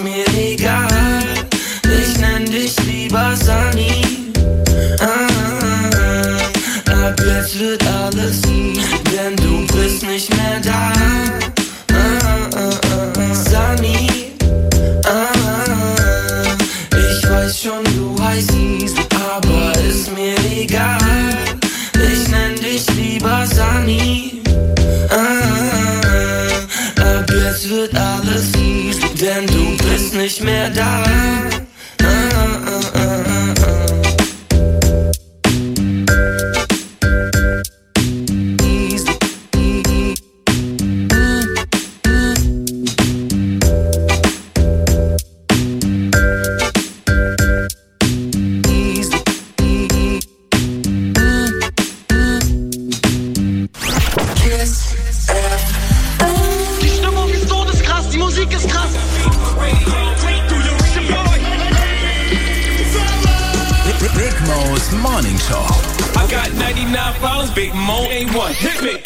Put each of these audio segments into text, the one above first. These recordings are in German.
mir egal. Ich nenn dich lieber Sunny. Ab jetzt wird alles easy, denn du bist nicht mehr da. Sunny. Ich weiß schon, du heißt easy, aber ist mir egal. Ich nenn dich lieber Sunny. Ab jetzt wird alles easy, denn du bist nicht mehr da. Morning Show. I got 99 problems, Big Mo ain't one. Hit me.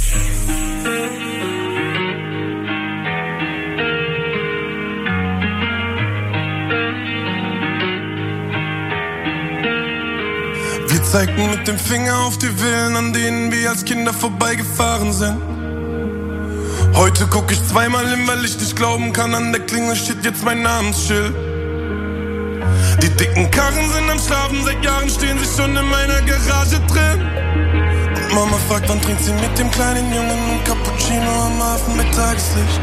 Wir zeigten mit dem Finger auf die Villen, an denen wir als Kinder vorbeigefahren sind. Heute guck ich zweimal hin, weil ich nicht glauben kann, an der Klingel steht jetzt mein Namensschild. Die dicken Karren sind am Schlafen, seit Jahren stehen sie schon in meiner Garage drin. Und Mama fragt, wann trinkt sie mit dem kleinen Jungen ein Cappuccino am Hafen mit Tageslicht.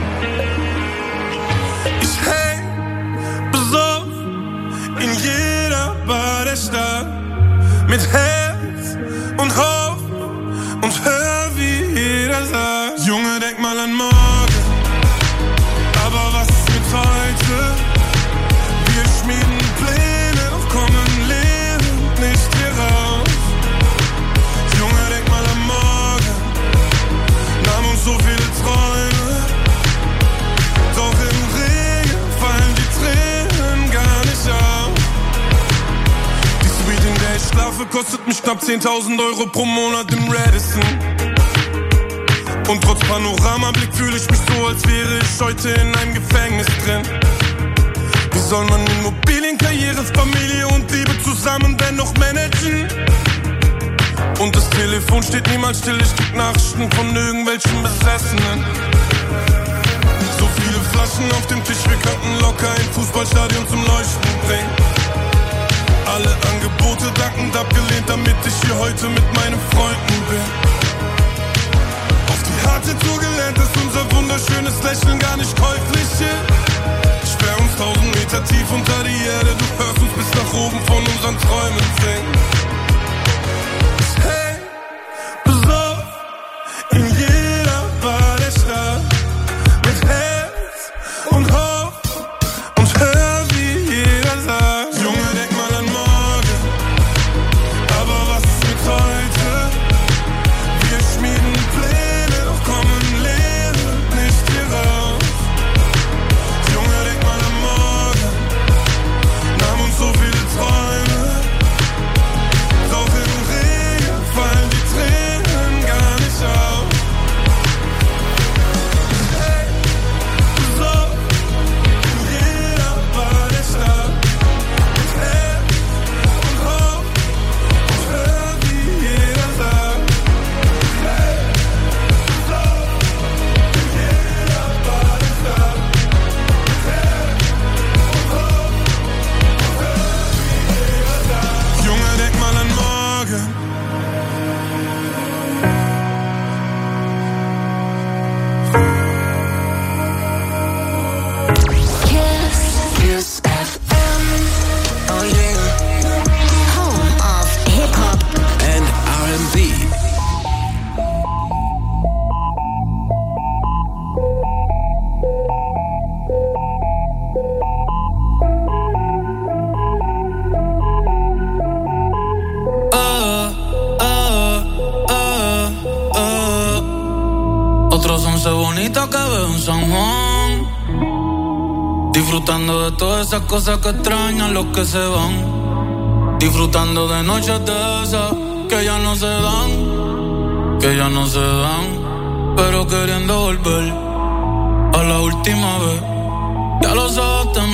Ich häng besoffen in jeder Bar der Stadt, mit Herz und Hoffnung und hör, wie jeder sagt: Junge, denk mal an morgen, aber was ist mit heute? Wir schmieden Pläne, doch kommen lebend nicht hier raus. Junge, denk mal an morgen, nahmen uns so viele Träume, doch im Regen fallen die Tränen gar nicht auf. Die Suite, in der ich schlafe, kostet mich knapp 10.000 Euro pro Monat im Radisson. Und trotz Panoramablick fühle ich mich so, als wäre ich heute in einem Gefängnis drin. Wie soll man Immobilien, Karriere, Familie und Liebe zusammen dennoch managen? Und das Telefon steht niemals still, ich krieg Nachrichten von irgendwelchen Besessenen. So viele Flaschen auf dem Tisch, wir könnten locker ein Fußballstadion zum Leuchten bringen. Alle Angebote dankend abgelehnt, damit ich hier heute mit meinen Freunden bin. Auf die harte Tour gelernt, dass unser wunderschönes Lächeln gar nicht käuflich ist. Ich sperr uns 1000 Meter tief unter die Erde, du hörst uns bis nach oben von unseren Träumen singen. Ich häng besoffen in jeder Bar der Stadt, mit Herz und Hoffnung und hör, wie jeder sagt: Junge, denk mal an morgen, aber was ist mit heute? Wir schmieden Pläne, doch kommen lebend nicht hier raus. Junge, denk mal an morgen, nahmen uns so viele Träume, doch im Regen fallen die Tränen gar nicht auf. Hey, so in jeder Bar der Stadt, mit Herz und Hoffnung und hör, wie jeder sagt. Hey, so in jeder Bar der Stadt, mit Herz und Hoffnung und hör, wie jeder sagt. Junge, denk mal an morgen. Kiss FM. Oh yeah. Home of Hip-Hop. And R&B. Otros 11 bonitas que veo en San Juan, disfrutando de todas esas cosas que extrañan los que se van, disfrutando de noches de esas que ya no se dan, pero queriendo volver a la última vez. Ya los ojos te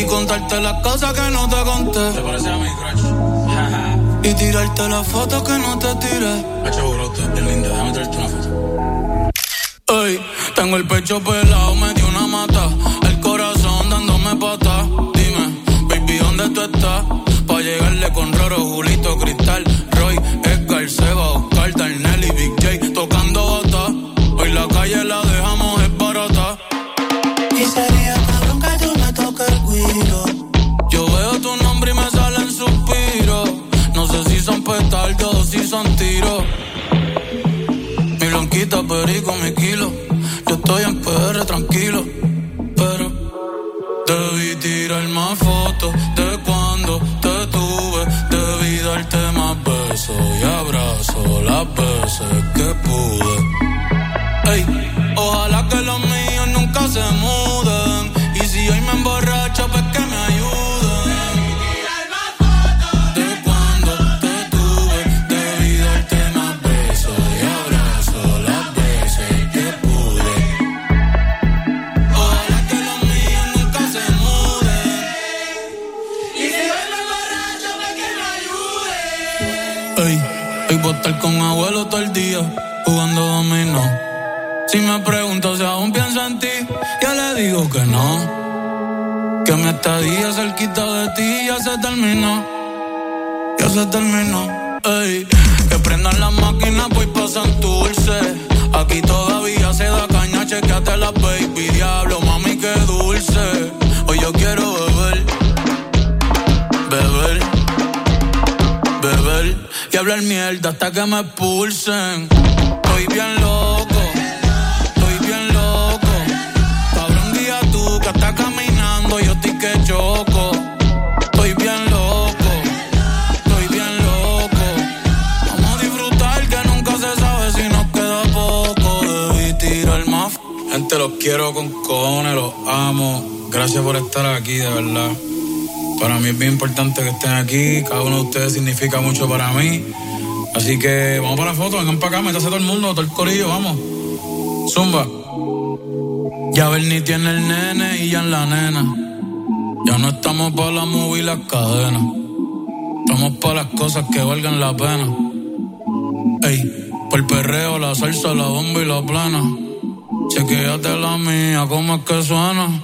contarte las cosas que no te conté. ¿Te parece a mi crush? Y tirarte las fotos que no te tiré. Hacho, bro, tú eres linda, déjame traerte una foto. Ey, tengo el pecho pelado, me dio una mata. El corazón dándome patas. Dime, baby, ¿dónde tú estás? Pa' llegarle con Roro, Julito, Cristal, Roy, Edgar, Seba, Oscar, Darnell y Big J tocando bata. Hoy la calle la dejamos es barata. Y sería cabrón que tú me toques el guiro. Yo veo tu nombre y me salen suspiros. No sé si son petardos o si son tiros. Mi blanquita, perico, mi kilo. Yo estoy en PR tranquilo, pero debí tirar más fotos de cuando te tuve. Debí darte más besos y abrazos las veces que pude. Ey, ojalá que los míos nunca se muden. Y si hoy me emborracho, pues que me ayuden. Hoy voy a estar con abuelo todo el día jugando dominó. Si me pregunto si aún pienso en ti, yo le digo que no. Que mi estadía cerquita de ti ya se terminó. Ya se terminó. Ey, que prendan las máquinas, pues pasan dulce. Aquí todavía se da caña, chequeate la baby. Diablo, mami, qué dulce. Hoy yo quiero beber. Beber. Beber y hablar mierda hasta que me expulsen. Estoy bien loco, estoy bien loco. Cabrón, guía tú que estás caminando, yo estoy que choco. Estoy bien loco, estoy bien loco. Vamos a disfrutar que nunca se sabe si nos queda poco. Debí tirar más. Gente, los quiero con cojones, los amo. Gracias por estar aquí, de verdad. Para mí es bien importante que estén aquí. Cada uno de ustedes significa mucho para mí. Así que vamos para la foto. Vengan para acá, métase todo el mundo, todo el corillo, vamos. Zumba. Ya Bernie tiene el nene y ya en la nena. Ya no estamos para la movie y las cadenas. Estamos para las cosas que valgan la pena. Ey, por el perreo, la salsa, la bomba y la plana. Chequéate la mía, cómo es que suena.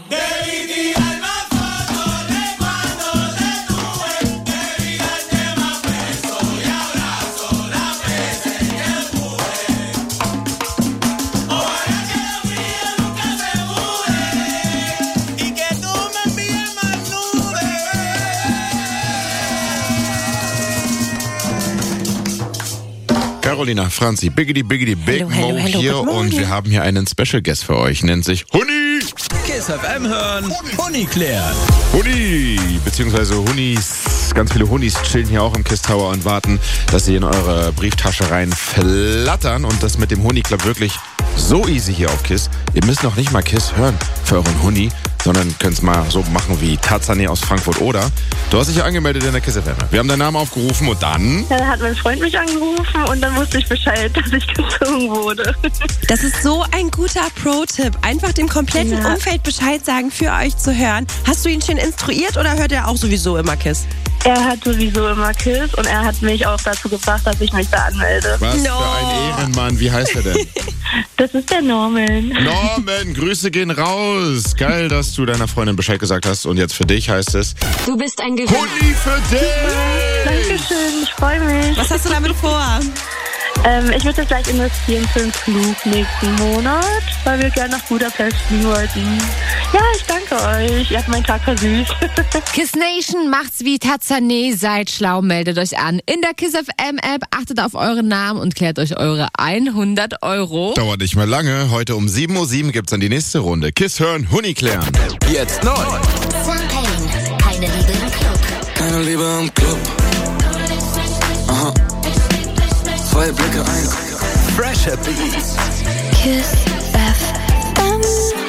Carolina, Franzi, Biggity Big Mo hier und wir haben hier einen Special Guest für euch, nennt sich Huni. Kiss FM hören, Huni klären. Huni, beziehungsweise Hunis, ganz viele Hunis chillen hier auch im Kiss Tower und warten, dass sie in eure Brieftasche reinflattern und das mit dem Huni klappt wirklich so easy hier auf Kiss. Ihr müsst noch nicht mal Kiss hören für euren Huni, sondern könnt es mal so machen wie Tarzane aus Frankfurt oder. Du hast dich ja angemeldet in der Kiss FM. Wir haben deinen Namen aufgerufen und dann... Ja, da hat mein Freund mich angerufen und dann wusste ich Bescheid, dass ich gezogen wurde. Das ist so ein guter Pro-Tipp. Einfach dem kompletten Umfeld Bescheid sagen, für euch zu hören. Hast du ihn schon instruiert oder hört er auch sowieso immer Kiss? Er hat sowieso immer Kiss und er hat mich auch dazu gebracht, dass ich mich da anmelde. Was für ein Ehrenmann. Wie heißt er denn? Das ist der Norman. Norman, Grüße gehen raus. Geil, dass du deiner Freundin Bescheid gesagt hast. Und jetzt für dich heißt es... Du bist ein Gewinner. Huni für dich! Dankeschön, ich freue mich. Was hast du damit vor? Ich würde das gleich investieren für einen Flug nächsten Monat, weil wir gerne nach Budapest fliegen wollten. Ja, ich danke euch. Ihr habt meinen Tag versüßt. Kiss Nation macht's wie Tarzane. Seid schlau, meldet euch an. In der Kiss FM App achtet auf euren Namen und klärt euch eure 100 €. Dauert nicht mehr lange. Heute um 7:07 Uhr gibt's dann die nächste Runde. Kiss hören, Huni klären. Jetzt neu. Fontaine, keine Liebe im Club. Keine Liebe im Club. Aha. 2 Blicke, ein. Fresher Beats. Kiss FM.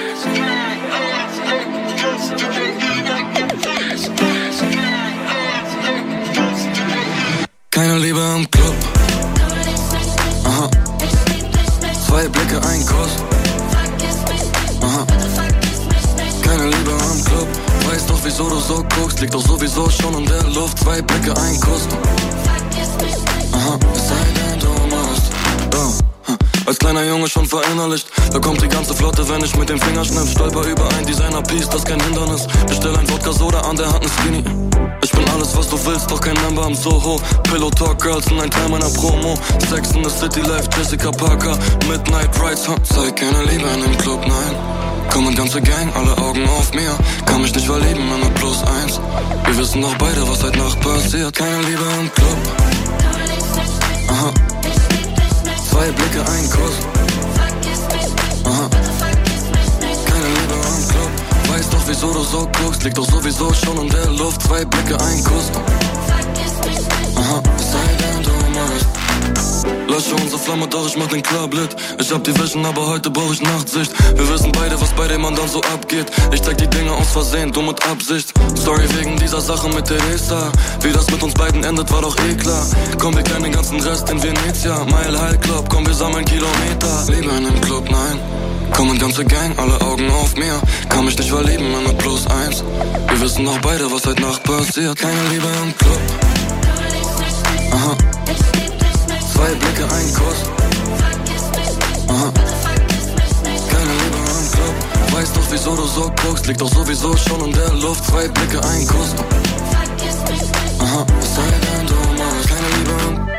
Keine Liebe im Club. Aha. 2 Blicke, ein Kuss. Aha. Keine Liebe im Club. Weiß doch, wieso du so guckst, liegt doch sowieso schon in der Luft. 2 Blicke, ein Kuss. Aha, es sei denn, du musst. Als kleiner Junge schon verinnerlicht, da kommt die ganze Flotte, wenn ich mit dem Finger schnipp. Stolper über ein Designer-Piece, das kein Hindernis. Bestell ein Wodka-Soda, an der Hand ein Skinny. Ich bin alles, was du willst, doch kein Member am Soho. Pillow Talk Girls sind ein Teil meiner Promo. Sex in the City Life, Jessica Parker. Midnight Rides, zeig keine Liebe in dem Club, nein. Komm und ganze Gang, alle Augen auf mir. Kann mich nicht verlieben, immer +1. Wir wissen doch beide, was heute Nacht passiert. Keine Liebe im Club. Aha. 2 Blicke, ein Kuss. Aha. Keine Liebe im Club. Weiß doch, wieso du so guckst, liegt doch sowieso schon in der Luft. 2 Blicke, ein Kuss. Aha, es sei denn, du musst. Lösche unsere Flamme, doch ich mach den Club lit. Ich hab die Vision, aber heute brauch ich Nachtsicht. Wir wissen beide, was bei dem anderen so abgeht. Ich zeig die Dinge aus Versehen, du mit Absicht. Sorry wegen dieser Sache mit Teresa. Wie das mit uns beiden endet, war doch eh klar. Komm, wir kennen den ganzen Rest in Venezia. Mile High Club, komm, wir sammeln Kilometer. Liebe in dem Club, nein. Komm und ganze Gang, alle Augen auf mir. Kann mich nicht verlieben, immer +1. Wir wissen doch beide, was heute Nacht passiert. Keine Liebe im Club. Aha. 2 Blicke, ein Kuss. Aha. Keine Liebe im Club. Weiß doch, wieso du so guckst, liegt doch sowieso schon in der Luft. 2 Blicke, ein Kuss. Aha, es sei denn, du musst. Keine Liebe im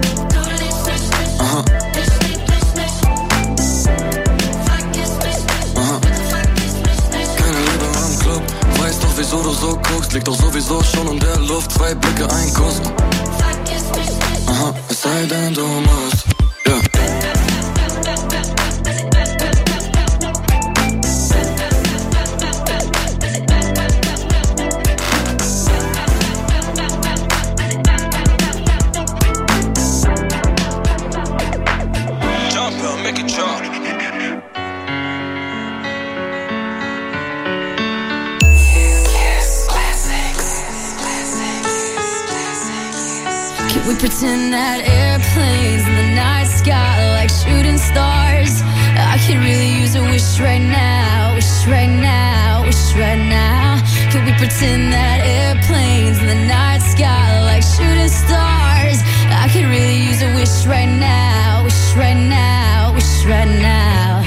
Aha. Aha. Keine Liebe im Club. Weiß doch, wieso du so guckst, liegt doch sowieso schon in der Luft. 2 Blicke, ein Kuss. Aha, es sei denn, du musst. Ja. Jump, girl, make it jump. We pretend that airplanes in the night sky like shooting stars. I could really use a wish right now, wish right now, wish right now. Could we pretend that airplanes in the night sky like shooting stars? I could really use a wish right now, wish right now, wish right now.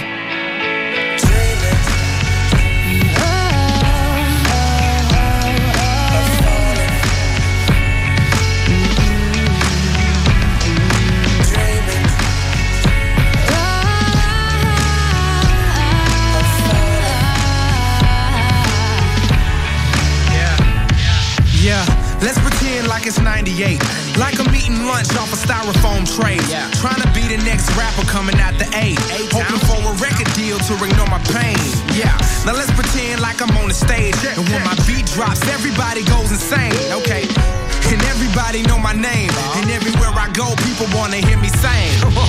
Let's pretend like it's 98. Like I'm eating lunch off a styrofoam tray. Trying to be the next rapper coming out the A. Hoping for a record deal to ignore my pain. Yeah. Now let's pretend like I'm on the stage. And when my beat drops, everybody goes insane. Okay. And everybody know my name. And everywhere I go, people wanna hear me sing.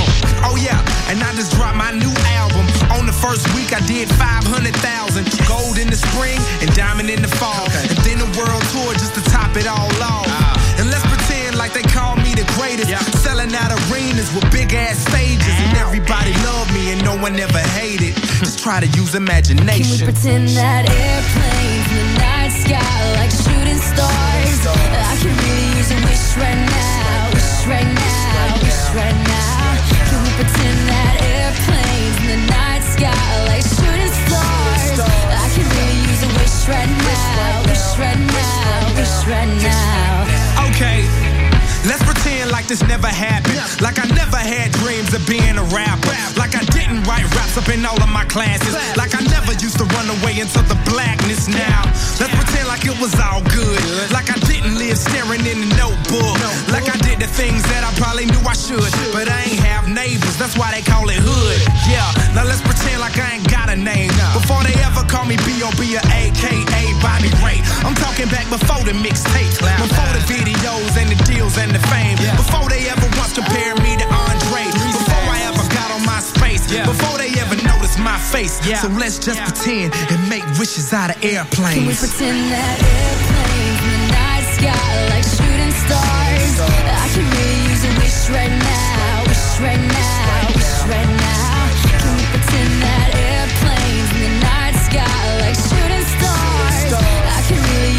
Oh yeah, and I just dropped my new album. On the first week I did 500,000. Gold in the spring and diamond in the fall. And then a world tour just to top it all off. And let's pretend like they call me the greatest. Selling out arenas with big ass stages. And everybody love me and no one ever hated. Just try to use imagination. Can we pretend that airplanes in the night sky like shooting stars? I can really use a wish right now, wish right now, wish right now. Can we pretend that airplanes in the night sky like shooting stars? I can really use a wish right now, wish right now, wish right now. Okay. Let's pretend like this never happened. Like I never had dreams of being a rapper. Like I didn't write raps up in all of my classes. Like I never used to run away into the blackness now. Let's pretend like it was all good. Like I didn't live staring in the notebook. Like I did the things that I probably knew I should. But I ain't have neighbors, that's why they call it hood. Yeah, now let's pretend like I ain't got a name. Before they ever call me B.O.B. or A.K.A. Bobby Ray. I'm talking back before the mixtape. Before the videos and the deals and the fame. Before they ever once compared me to Andre. Before I ever got on my space. Before they ever noticed my face. So let's just pretend and make wishes out of airplanes. Can we pretend that airplanes in the night sky like shooting stars? I can really use a wish right now, wish right now, wish right now. Can we pretend that airplanes in the night sky like shooting stars? I can really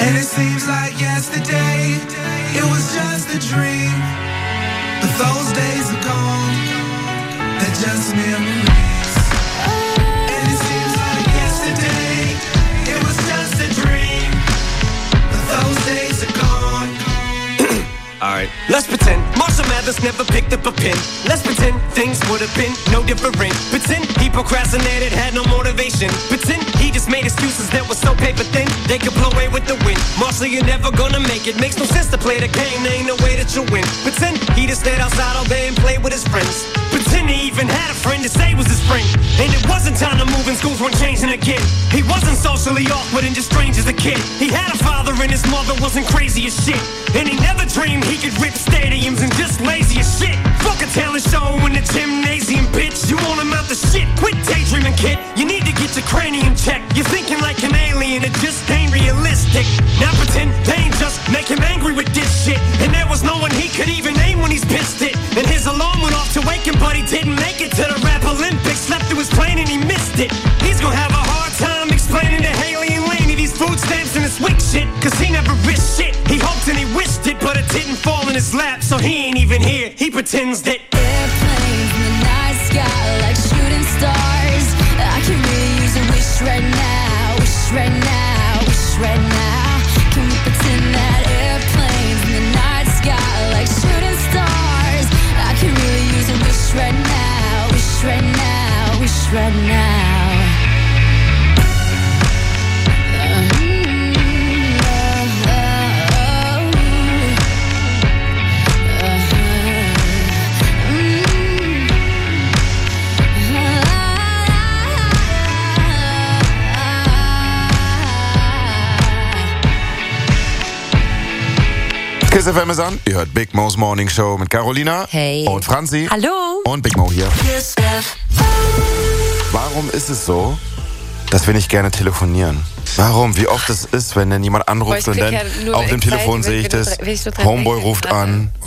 And it seems like yesterday, it was just a dream. But those days are gone, they're just memories. And it seems like yesterday, it was just a dream. But those days are gone. Alright, let's pretend Marshall Mathers never picked up a pen. Let's pretend things would have been no different. Pretend he procrastinated, had no motivation. Pretend he just made excuses that were so paper thin they could blow away with the wind. Marshall, you're never gonna make it. Makes no sense to play the game, there ain't no way that you'll win. Pretend he just stayed outside all day and played with his friends. Pretend he even had a friend to say was his friend. And it wasn't time to move and schools weren't changing again. He wasn't socially awkward and just strange as a kid. He had a father and his mother wasn't crazy as shit. And he never dreamed he could rip stadiums and just lazy as shit. Fuck a talent show in the gymnasium, bitch. You want him out the shit. Quit daydreaming, kid. You need to get your cranium checked. You're thinking like an alien, it just ain't realistic. Now pretend they ain't just make him angry with this shit. And there was no one he could even name when he's pissed it. And his alarm went off to wake him, but he didn't make it to the rap Olympics. Slept through his plane and he missed it. He's gonna have a hard time explaining to Haley and Laney these food stamps and this weak shit. Cause he never risked shit. He hoped and he wished it, but it didn't fall in his lap. So he ain't even here. He pretends that airplanes in the night sky like shooting stars. I can really use a wish right now. Wish right now. Wish right now. Can we pretend that airplanes in the night sky like shooting stars? I can really use a wish right now. Wish right now. Wish right now. Kiss FM ist an. Ihr hört Big Mo's Morning Show mit Carolina. Hey. Und Franzi. Hallo. Und Big Mo hier. Kiss FM. Warum ist es so, dass wir nicht gerne telefonieren? Warum? Wie oft es ist, wenn dann jemand anruft und dann auf dem Telefon sehe ich das. Homeboy ruft an. Oh,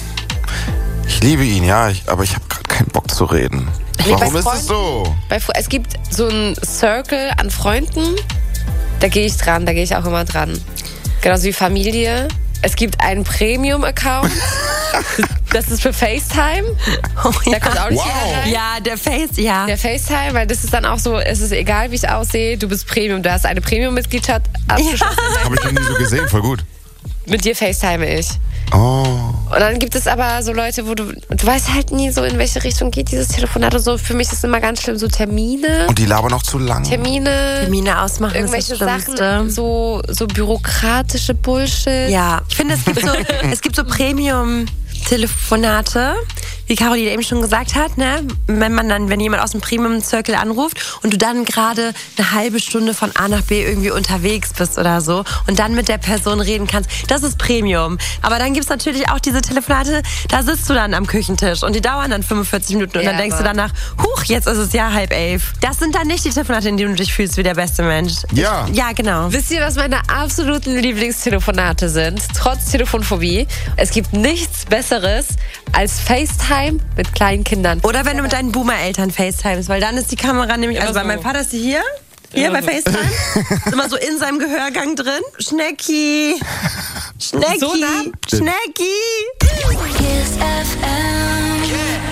ich liebe ihn, ja, aber ich habe gerade keinen Bock zu reden. Warum ist es so? Es gibt so einen Circle an Freunden, da gehe ich dran, da gehe ich auch immer dran. Genauso wie Familie. Es gibt einen Premium-Account. Das ist für FaceTime. Oh, ja. Da kommt auch nicht jeder rein. Ja, der FaceTime, weil das ist dann auch so, es ist egal, wie ich aussehe, du bist Premium. Du hast eine Premium-Mitgliedschaft abgeschlossen. Ja. Habe ich noch nie so gesehen, voll gut. Mit dir FaceTime ich. Oh. Und dann gibt es aber so Leute, wo du weißt halt nie so, in welche Richtung geht dieses Telefonat und so. Für mich ist es immer ganz schlimm, so Termine. Und die labern noch zu lang. Termine ausmachen, irgendwelche ist das Sachen, so bürokratische Bullshit. Ja, ich finde, es gibt so Premium-Telefonate, wie Caroline eben schon gesagt hat, ne? Wenn jemand aus dem Premium-Circle anruft und du dann gerade eine halbe Stunde von A nach B irgendwie unterwegs bist oder so und dann mit der Person reden kannst, das ist Premium. Aber dann gibt es natürlich auch diese Telefonate, da sitzt du dann am Küchentisch und die dauern dann 45 Minuten und dann denkst du danach, huch, jetzt ist es ja 10:30. Das sind dann nicht die Telefonate, in denen du dich fühlst wie der beste Mensch. Ja. Ja, genau. Wisst ihr, was meine absoluten Lieblingstelefonate sind? Trotz Telefonphobie. Es gibt nichts Besseres als FaceTime mit kleinen Kindern. Oder wenn du mit deinen Boomer-Eltern FaceTimest, weil dann ist die Kamera nämlich, also bei meinem Vater ist sie hier bei FaceTime, ist immer so in seinem Gehörgang drin. Schnecki, Schnecki, So nah? Schnecki. Kiss FM.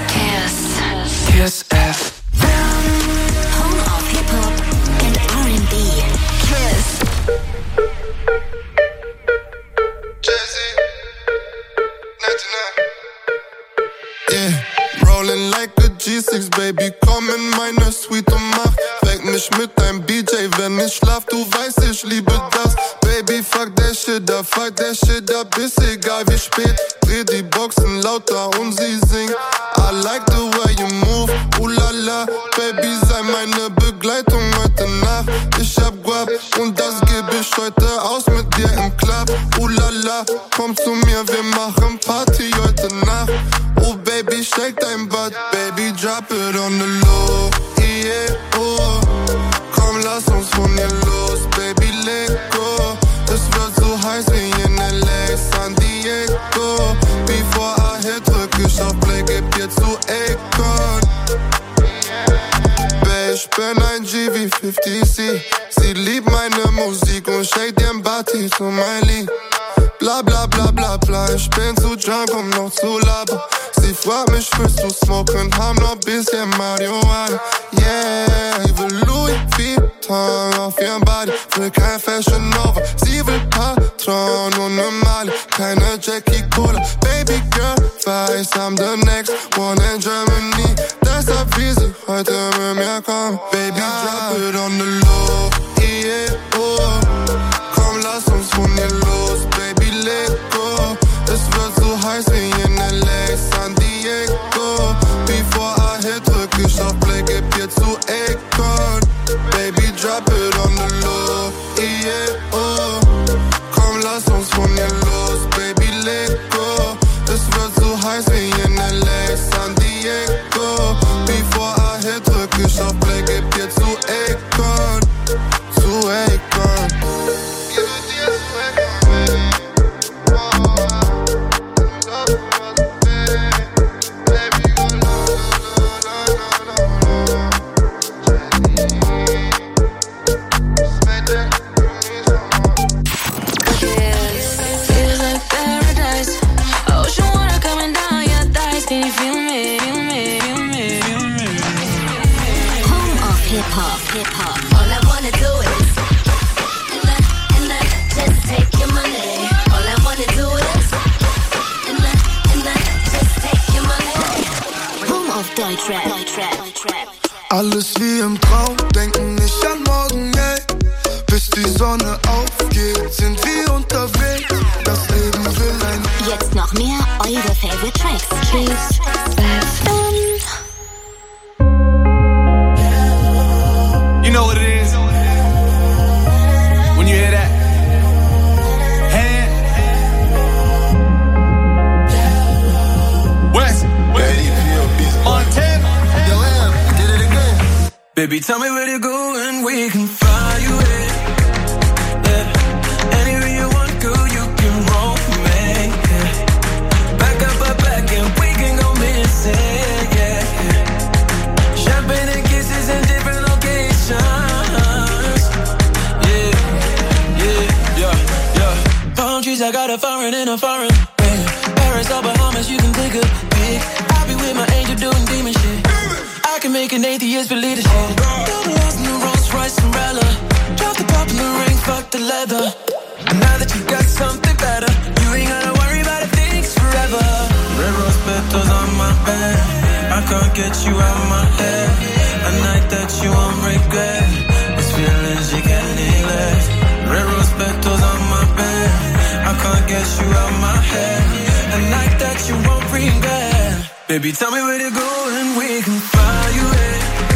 Kiss FM. Home of Hip-Hop and R&B. Kiss. Yeah, rolling like a G6, Baby, komm in meine Suite und mach weck mich mit deinem BJ, wenn ich schlaf, du weißt, ich liebe das. Baby, fuck der Shit up, ist egal wie spät. Dreh die Boxen lauter und sie singt. I like the way you move, la, Baby, sei meine Begleitung heute Nacht. Ich hab Guap und das geb ich heute aus mit dir im Club. La, komm zu mir, wir machen Party heute Nacht. Oh Baby, shake dein Butt, Baby, drop it on the low, yeah, oh. Komm, lass uns von hier los, Baby, leg go. Es wird so heiß wie in LA, San Diego. Before I hit, drück ich auf Play, geb dir zu Akon. Babe, ich bin ein G wie 50C. Sie liebt meine Musik und shake den Body zu mein Lied. Bla bla bla bla bla, ich bin zu drunk, um noch zu labern. Sie fragt mich, willst du smoken, haben noch bisschen Marihuana. Yeah, sie will Louis Vuitton auf ihrem Body, will kein Fashion Nova. Sie will Patron und ne Mali, keine Jackie Cola. Baby girl, weiß, I'm the next one in Germany. Deshalb will sie heute mit mir kommen. Baby, drop it on the low, yeah, oh. Komm, lass uns von hier los, Baby, let go. Es wird so heiß wie in LA, San Diego. Before I hit, drück ich auf Play, geb dir zu Akon. Baby, drop it on the low, yeah, oh. Komm, lass uns von hier los, Baby, let go. Es wird so heiß wie in LA, San Diego. Before I hit, drück ich auf Play, geb dir zu Akon. Zu Akon. Hip-hop. All I wanna do is and just take your money. All I wanna do is and just take your money. Home of Deutschrap. Alles wie im Traum, denken nicht an morgen, ey. Bis die Sonne aufgeht, sind wir unterwegs. Das Leben will ein... Jetzt noch mehr eure Favorite Tracks. Kiss FM. You know what it is when you hear that hand. West, Montana, did it again. Baby, tell me where to go and we can fly you in. Yeah. Anywhere you want, girl, you can roll me. Yeah. Back up, and we can go missing. Yeah. Champagne and kisses and different locations. Yeah. Palm trees, I got a foreign and a foreign. Yeah. Paris or Bahamas, you can take a pic. I'll be with my angel doing demon shit. I can make an atheist believe the shit. Double lost in the Rolls Royce umbrella. Drop the pop in the ring, fuck the leather. And now that you got something better, you ain't gotta worry about if things forever. Red rose petals on my bed, I can't get you out my head. A night that you won't regret, this feelings you can't neglect. Red rose petals on my bed, I can't get you out my head. A night that you won't regret. Baby, tell me where to go and we can fly you in.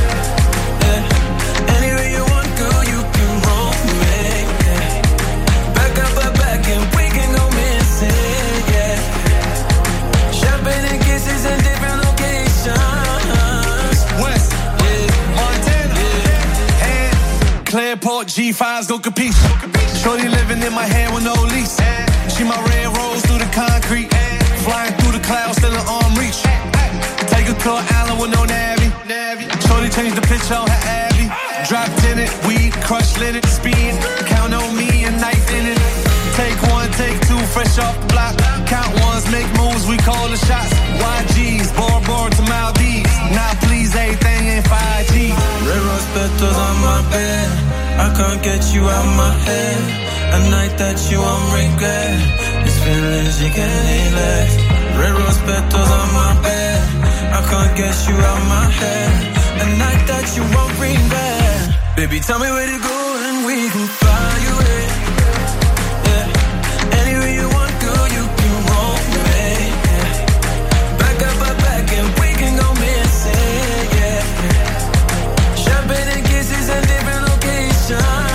Yeah. Anywhere you want, girl, you can roll me. Yeah. Back up, and we can go missing. Yeah. Champagne and kisses in different locations. West, Montana, and Clearport G5s go capiche. Shorty living in my hand with no lease. She my red rose through the concrete. Flying through the clouds, still in arm reach. Take her to an island with no navy. Shorty changed the picture on her Abby. Dropped in it, weed, crushed linen, speed. Count on me, a knife in it. Take one, take two, fresh off the block. Count ones, make moves, we call the shots. YGs, Bora to Maldives. Now please, everything ain't 5G. Red rose petals on my bed, I can't get you out my head. A night that you won't regret, these feelings you can't neglect. Red rose petals on my bed, I can't get you out my head. A night that you won't regret. Baby, tell me where to go and we can fly you in. Yeah. Anywhere you want, girl, you can roll me. Yeah. Back up, and we can go missing. Yeah. Champagne and kisses in different locations.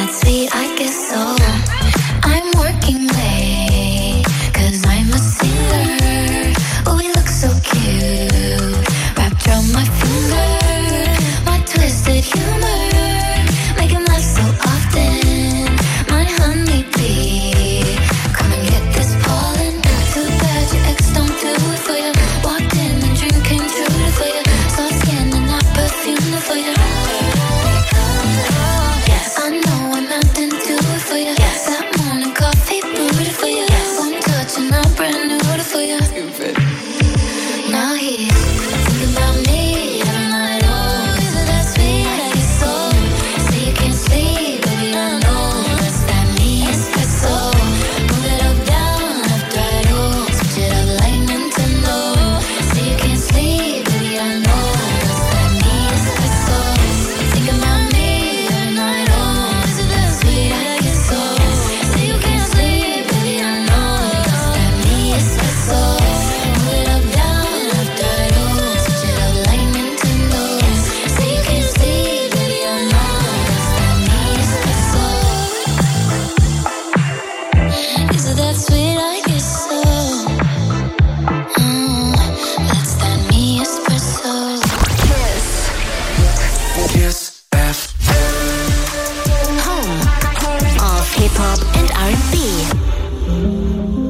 that sweet? I guess so. I'm working late, 'cause I'm a singer. Oh, we look so cute, wrapped around my finger. My twisted humor, make him laugh so often. My honeybee, come and get this pollen. Too bad your ex don't do it for you. Walked in and dream came true for you. Soft skin and not perfume for you. Yes, I know I'm out and do it for you. Yes, that morning coffee brewed for you. Yes, one touch and I'm brand new for you. Now he's thinking about me every night. Oh, is it that sweet? I guess so. Say you can't sleep, baby, I know. That's that me espresso. Move it up, down, left, right, oh. Switch it up like Nintendo. Say you can't sleep, baby, I know. That's that me espresso. Thinking about me every night. Oh, is it that sweet? I guess so. Say you can't sleep, baby, I know. That's that me espresso. Move it up, down, left, right, oh. Switch it up like Nintendo. Say you can't sleep, baby, I know. That's that me espresso. Is it that sweet? I guess so. That's that me espresso. Kiss FM. Home of hip hop and R&B.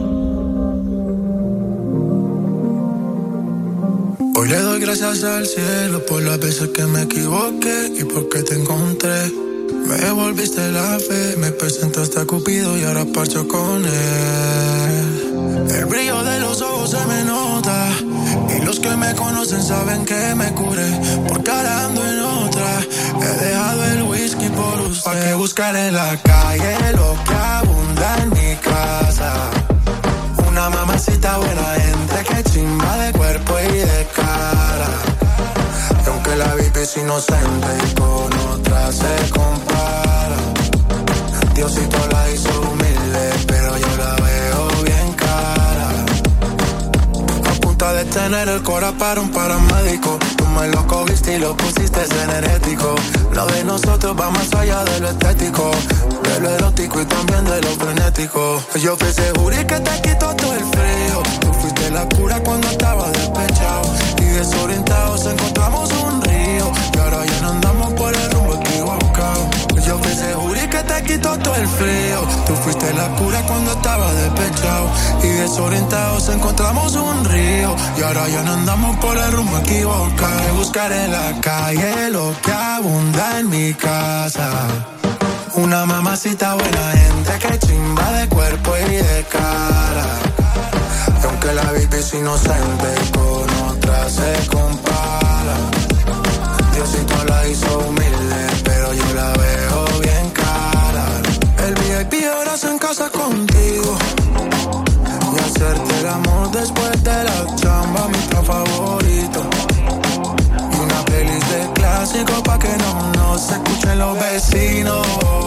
Hoy le doy gracias al cielo por las veces que me equivoqué y porque te encontré. Me devolviste la fe, me presentaste a Cupido y ahora parcho con él. El brillo de los ojos se me nota y los que me conocen saben que me curé. Porque ahora ando en otra, he dejado el whisky por usted. ¿Pa' qué buscar en la calle lo que abunda en mi casa? Una mamacita buena gente que chimba de cuerpo y de cara. Y aunque la vive es inocente y con otra se compara, Diosito la hizo humilde, pero yo la veo bien cara. A punta de tener el cora para un paramédico. Tú me lo cogiste y lo pusiste energético. Lo de nosotros va más allá de lo estético, de lo erótico y también de lo frenético. Yo fui ese jury que te quitó todo el frío. Tú fuiste la cura cuando estaba despechado y desorientados encontramos un río. Y ahora ya no andamos por el rumbo equivocado. Yo fui ese jury que te quitó todo el frío. Tú fuiste la cura cuando estaba despechado y desorientados encontramos un río. Y ahora ya no andamos por el rumbo equivocado. Que buscar en la calle lo que abunda en mi casa. Una mamacita buena gente que chimba de cuerpo y de cara. Y aunque la baby es inocente y con otra se compara, Diosito la hizo humilde, pero yo la veo bien cara. El VIP ahora se en casa contigo y hacerte el amor después de la chamba, mi plan favorito. Y una playlist de clásicos pa' que no se escuchen los vecinos.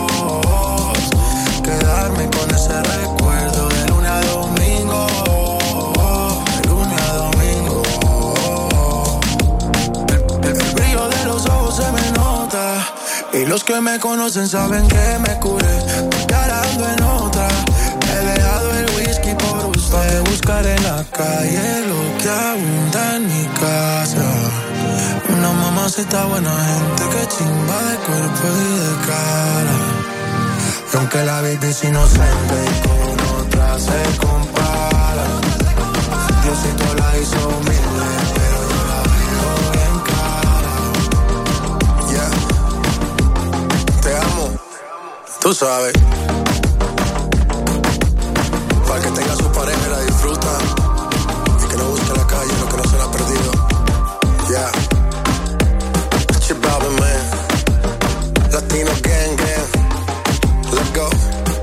Quedarme con ese recuerdo de lunes a domingo, de lunes a domingo. El brillo de los ojos se me nota y los que me conocen saben que me curé. Porque ahora ando en otra, he dejado el whisky por usted. Buscar en la calle lo que abunda en mi casa. Una mamacita buena gente que chimba de cuerpo y de cara. Y aunque la baby es inocente y con otra se compara, Diosito la hizo humilde, pero yo la veo bien cara. Yeah. Te amo, tú sabes. Para que tenga su pareja y la disfruta y que no busque la calle lo que no se le ha perdido. Yeah. Chip out, man. Latino gang, gang. Let's go.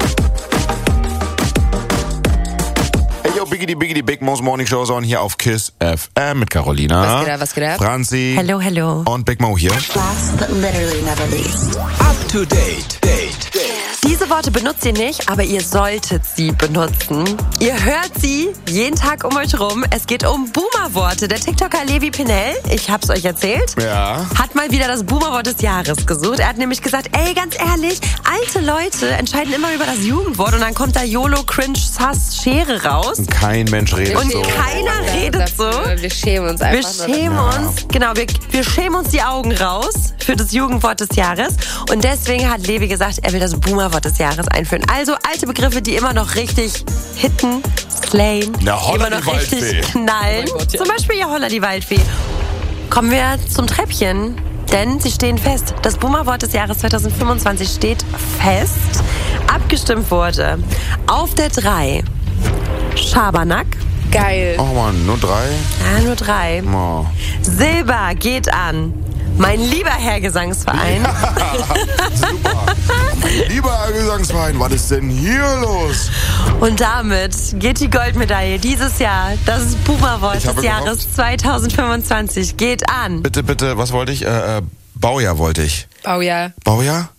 Hey yo, Biggity Big Mo's Morning Show ist on hier auf KISS FM mit Carolina. Was geht ab? Franzi. Hello, hello. Und Big Mo hier. Last but literally never least. Up to date. Diese Worte benutzt ihr nicht, aber ihr solltet sie benutzen. Ihr hört sie jeden Tag um euch rum. Es geht um Boomer-Worte. Der TikToker Levi Pinell, ich hab's euch erzählt, hat mal wieder das Boomer-Wort des Jahres gesucht. Er hat nämlich gesagt, ey, ganz ehrlich, alte Leute entscheiden immer über das Jugendwort und dann kommt da YOLO, Cringe, Sass, Schere raus. Und kein Mensch redet und so. Und keiner redet so. Wir schämen uns einfach. Wir schämen uns die Augen raus für das Jugendwort des Jahres. Und deswegen hat Levi gesagt, er will das Boomer-Wort des Jahres einführen. Also alte Begriffe, die immer noch richtig hitten, slayen, die immer noch richtig knallen. Oh Gott, ja. Zum Beispiel ja Holla die Waldfee. Kommen wir zum Treppchen, denn sie stehen fest. Das Boomer-Wort des Jahres 2025 steht fest. Abgestimmt wurde auf der 3 Schabernack. Geil. Oh Mann, nur 3? Ja, nur 3. Oh. Silber geht an mein lieber Herr Gesangsverein. Super. Mein lieber Herr Gesangsverein, was ist denn hier los? Und damit geht die Goldmedaille dieses Jahr, das Boomer-Wort des Jahres 2025, geht an. Bitte, was wollte ich? Baujahr wollte ich. Baujahr. Baujahr?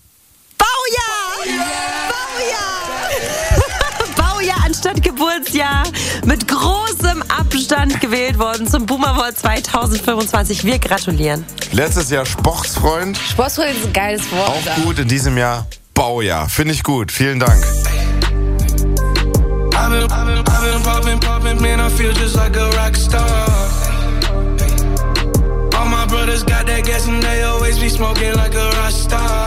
Baujahr anstatt Geburtsjahr. Mit großem Abstand gewählt worden zum Boomer-Wort 2025. Wir gratulieren. Letztes Jahr Sportsfreund. Sportsfreund ist ein geiles Wort. Auch gut, in diesem Jahr Baujahr. Finde ich gut. Vielen Dank. I've been popping, man, I feel just like a rock star. All my brothers got that gas and they always be smoking like a rock star.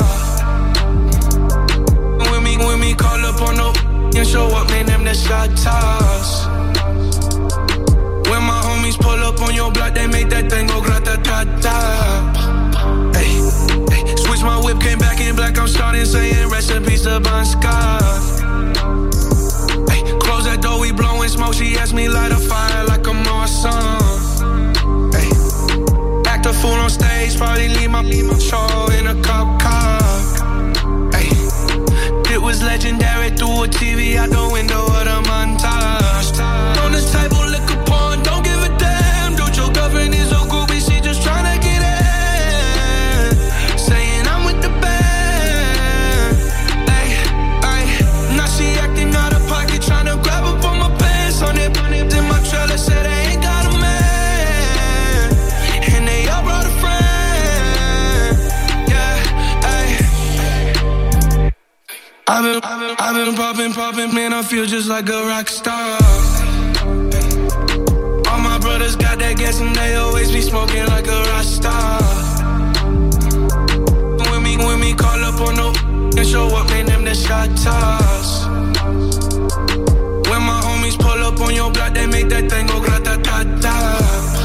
When me call up on no and show up, man, them the shot toss. When my homies pull up on your block, they make that thing go grata-ta-ta. Hey, switch my whip, came back in black, I'm starting saying recipes to Bon Scott. Hey, close that door, we blowing smoke, she asked me light a fire like I'm awesome. Hey, act a fool on stage, probably leave my show in a cop car. Hey, it was legendary through a TV out the window of the montage. On the table, liquor porn, don't give a damn. Dude, your girlfriend is so groovy, she just tryna get in. Saying I'm with the band. Ay, now she acting out of pocket, tryna grab up on my pants. On it, in my trailer, said they ain't got a man. And they all brought a friend. Yeah, ay. I've been popping, man, I feel just like a rock star. All my brothers got that gas and they always be smoking like a rock star. When me call up on no and show up, man, them the shot toss. When my homies pull up on your block, they make that thing go grata-ta-ta.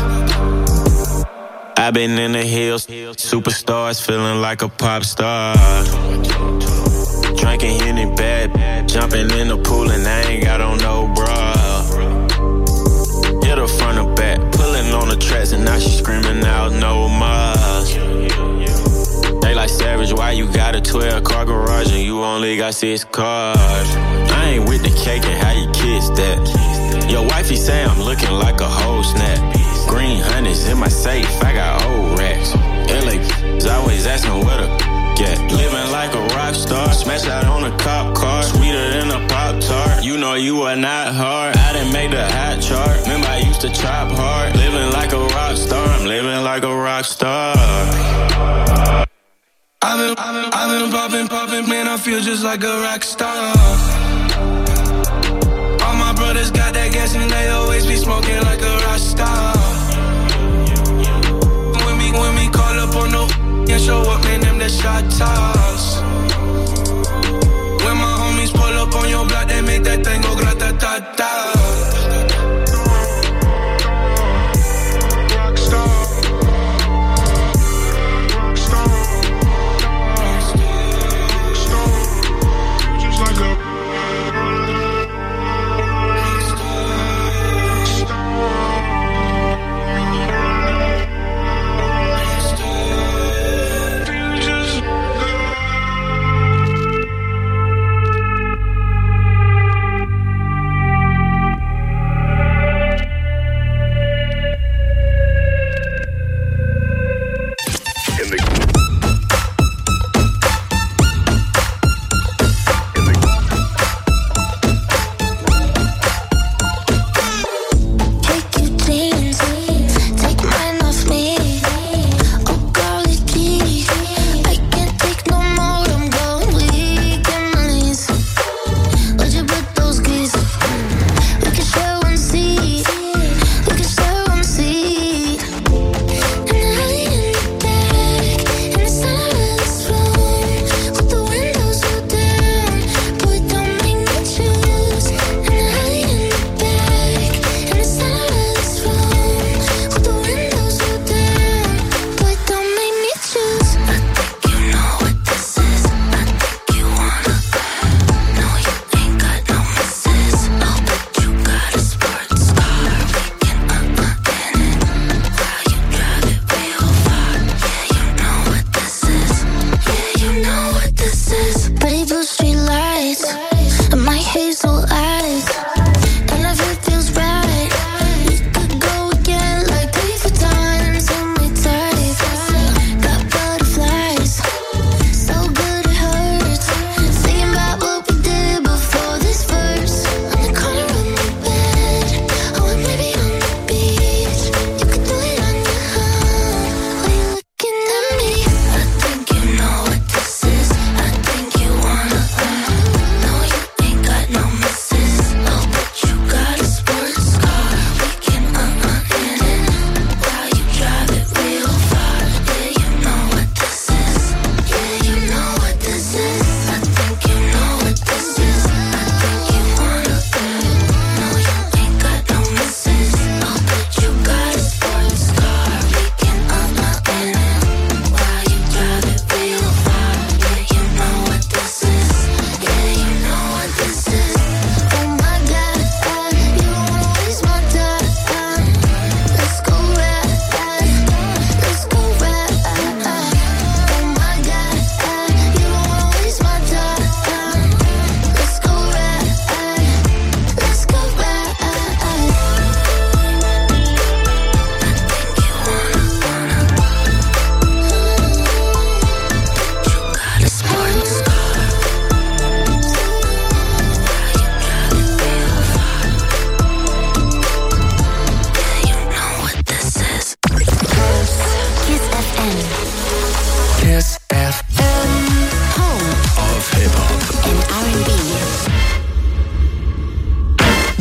I've been in the hills, superstars feeling like a pop star. Drinking Henny bad, jumping in the pool and I ain't got on no bra. Hit her front or back, pulling on the tracks and now she screaming out no more. They like Savage, why you got a 12-car garage and you only got 6 cars? I ain't with the cake and how you kiss that. Your wifey say I'm looking like a whole snap. Green honey's in my safe, I got old racks. LA's always asking where the get. Living like a rock star, smash out on a cop car, sweeter than a Pop-Tart. You know you are not hard, I didn't make the hot chart. Remember I used to chop hard. Living like a rock star, I'm living like a rock star. I've been popping, man, I feel just like a rock star. All my brothers got that gas and they always be smoking like a rock star. When me call up on no and show up, man, them the shot toss. When my homies pull up on your block, they make that thing go grata-ta-ta.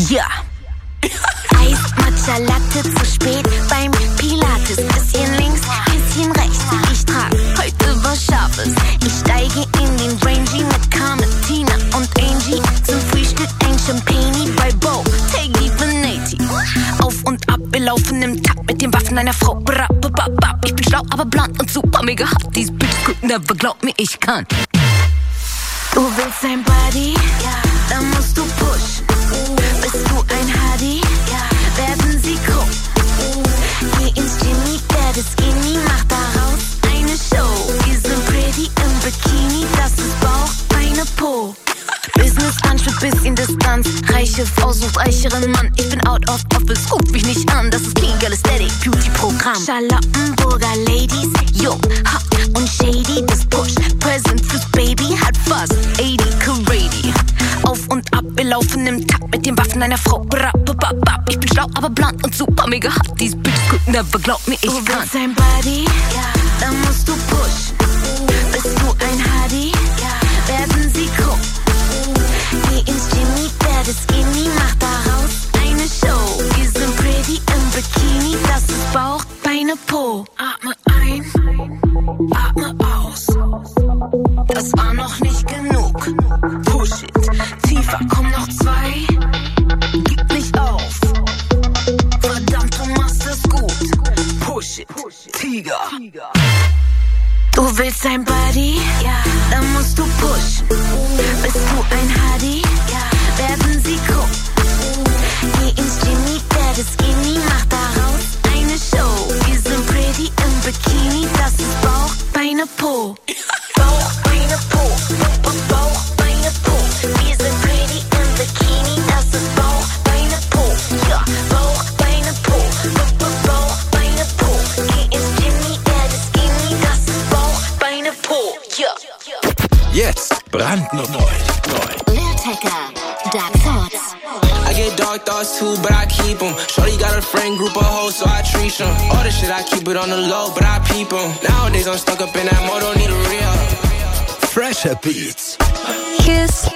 Ja. Eis, Matcha, Latte, zu spät beim Pilates. Bisschen links, bisschen rechts. Ich trag heute was Scharfes. Ich steige in den Rangy mit Carmen, Tina und Angie. Zum Frühstück ein Champagne bei Bo, Teggy Venati. Auf und ab, wir laufen im Takt mit den Waffen einer Frau. Ich bin schlau, aber blond und super mega hot. These bitches could never, glaub mir, ich kann. Du willst ein Buddy? Ja. Dann musst du pushen. Bist du ein Hardy? Ja. Werden sie gucken. Geh ins Jimmy, werde skinny, mach daraus eine Show. Wir sind pretty im Bikini, das ist Bauch, Beine, Po. Business Lunch mit bisschen Distanz. Reiche Frau sucht reicheren Mann. Ich bin out of office, ruf mich nicht an. Das ist Clean Girl Aesthetic Beauty Programm. Charlottenburger Ladies, jung, hot und shady. Das Push, Present fürs Baby, hat fast 80 Karate. Auf und ab, wir laufen im Takt mit den Waffen einer Frau. Ich bin schlau, aber blond und super mega hot. These bitches could never, glaub mir, ich kann. Du willst ein Buddy? Ja. Dann musst du pushen. Bist du ein Hardy? Ja. Werden sie gucken. Geh ins Jimmy, werde skinny, mach daraus eine Show. Wir sind pretty im Bikini, das ist Bauch, Beine, Po. Atme ein, atme aus. Das war noch nicht genug. Push it, tiefer, komm noch 2. Gib nicht auf. Verdammt, du machst es gut. Push it, Tiger. Du willst ein Buddy? Ja. Dann musst du pushen. Bist du ein Hardy? Ja. Werden sie gucken. Geh ins Jimmy, werde skinny, mach daraus eine Show. Wir sind pretty im Bikini, das ist Bauch, Beine, Po. Bauch, Beine, Po. Bauch, Beine, Po. Wir sind pretty im Bikini, das ist Bauch, Beine, Po. Ja, Bauch, Beine, Po. Bauch, Beine, Po. Geh ins Jimmy, werde skinny, das ist Bauch, Beine, Po. Ja. Jetzt brandneu. Lyrtecker, Dark Thoughts. I get dark thoughts too, but I keep them. Shorty got a friend group of hoes, so I treat them. All this shit, I keep it on the low, but I peep them. Nowadays, I'm stuck up in that mode, don't need a re-up. Fresher Beats. Kiss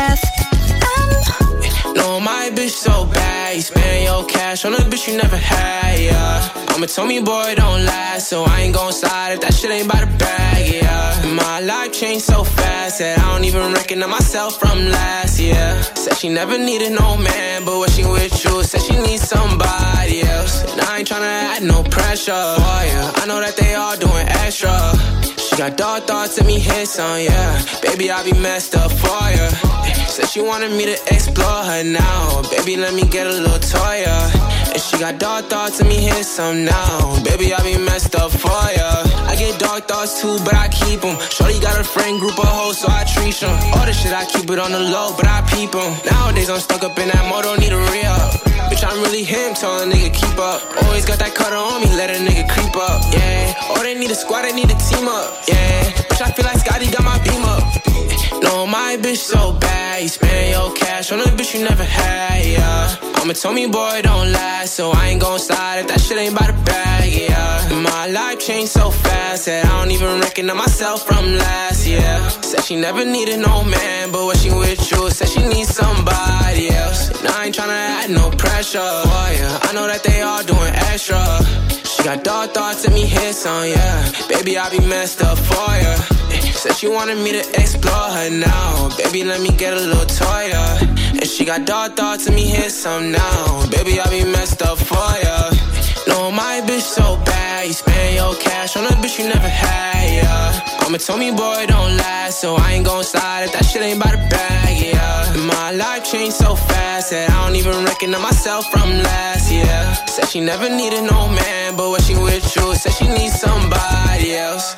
FM. No, my bitch so bad. You spend your cash on a bitch you never had, yeah. I'm a Tommy boy, don't last, so I ain't gon' slide if that shit ain't by the bag, yeah. My life changed so fast that I don't even recognize myself from last year. Said she never needed no man, but when she with you, said she needs somebody else. And I ain't tryna add no pressure for you. I know that they all doing extra. She got dark thoughts, let me hit some, yeah. Baby, I be messed up for you. Said she wanted me to explore her now. Baby, let me get a little toy, yeah. And she got dark thoughts, let me hit some now. Baby, I be messed up for ya. I get dark thoughts too, but I keep them. Shorty got a friend group of hoes, so I treat them. All this shit, I keep it on the low, but I peep them. Nowadays, I'm stuck up in that mode, don't need a re-up. Bitch, I'm really him, tell a nigga keep up. Always got that cutter on me, let a nigga creep up, yeah. Oh, they need a squad, they need a team up, yeah. Bitch, I feel like Scotty got my beam up. No, my bitch so bad, you spend your cash on a bitch you never had, yeah. I'm a Tommy boy, don't last, so I ain't gon' slide if that shit ain't by the bag, yeah. My life changed so fast that I don't even recognize myself from last year. Said she never needed no man, but when she with you, said she needs somebody else. And I ain't tryna add no pressure for ya. I know that they all doing extra. She got dark thoughts, let me hit some, yeah. Baby, I be messed up for ya. Said she wanted me to explore her now. Baby, let me get a little toy, yeah. And she got dark thoughts, let me hit some now. Baby, I be messed up for ya. No, my bitch so bad. You spend your cash on a bitch you never had, yeah. I'm a Tommy boy, don't last, so I ain't gon' slide if that shit ain't by the bag, yeah. My life changed so fast that I don't even recognize myself from last year. Said she never needed no man, but when she with you, said she needs somebody else.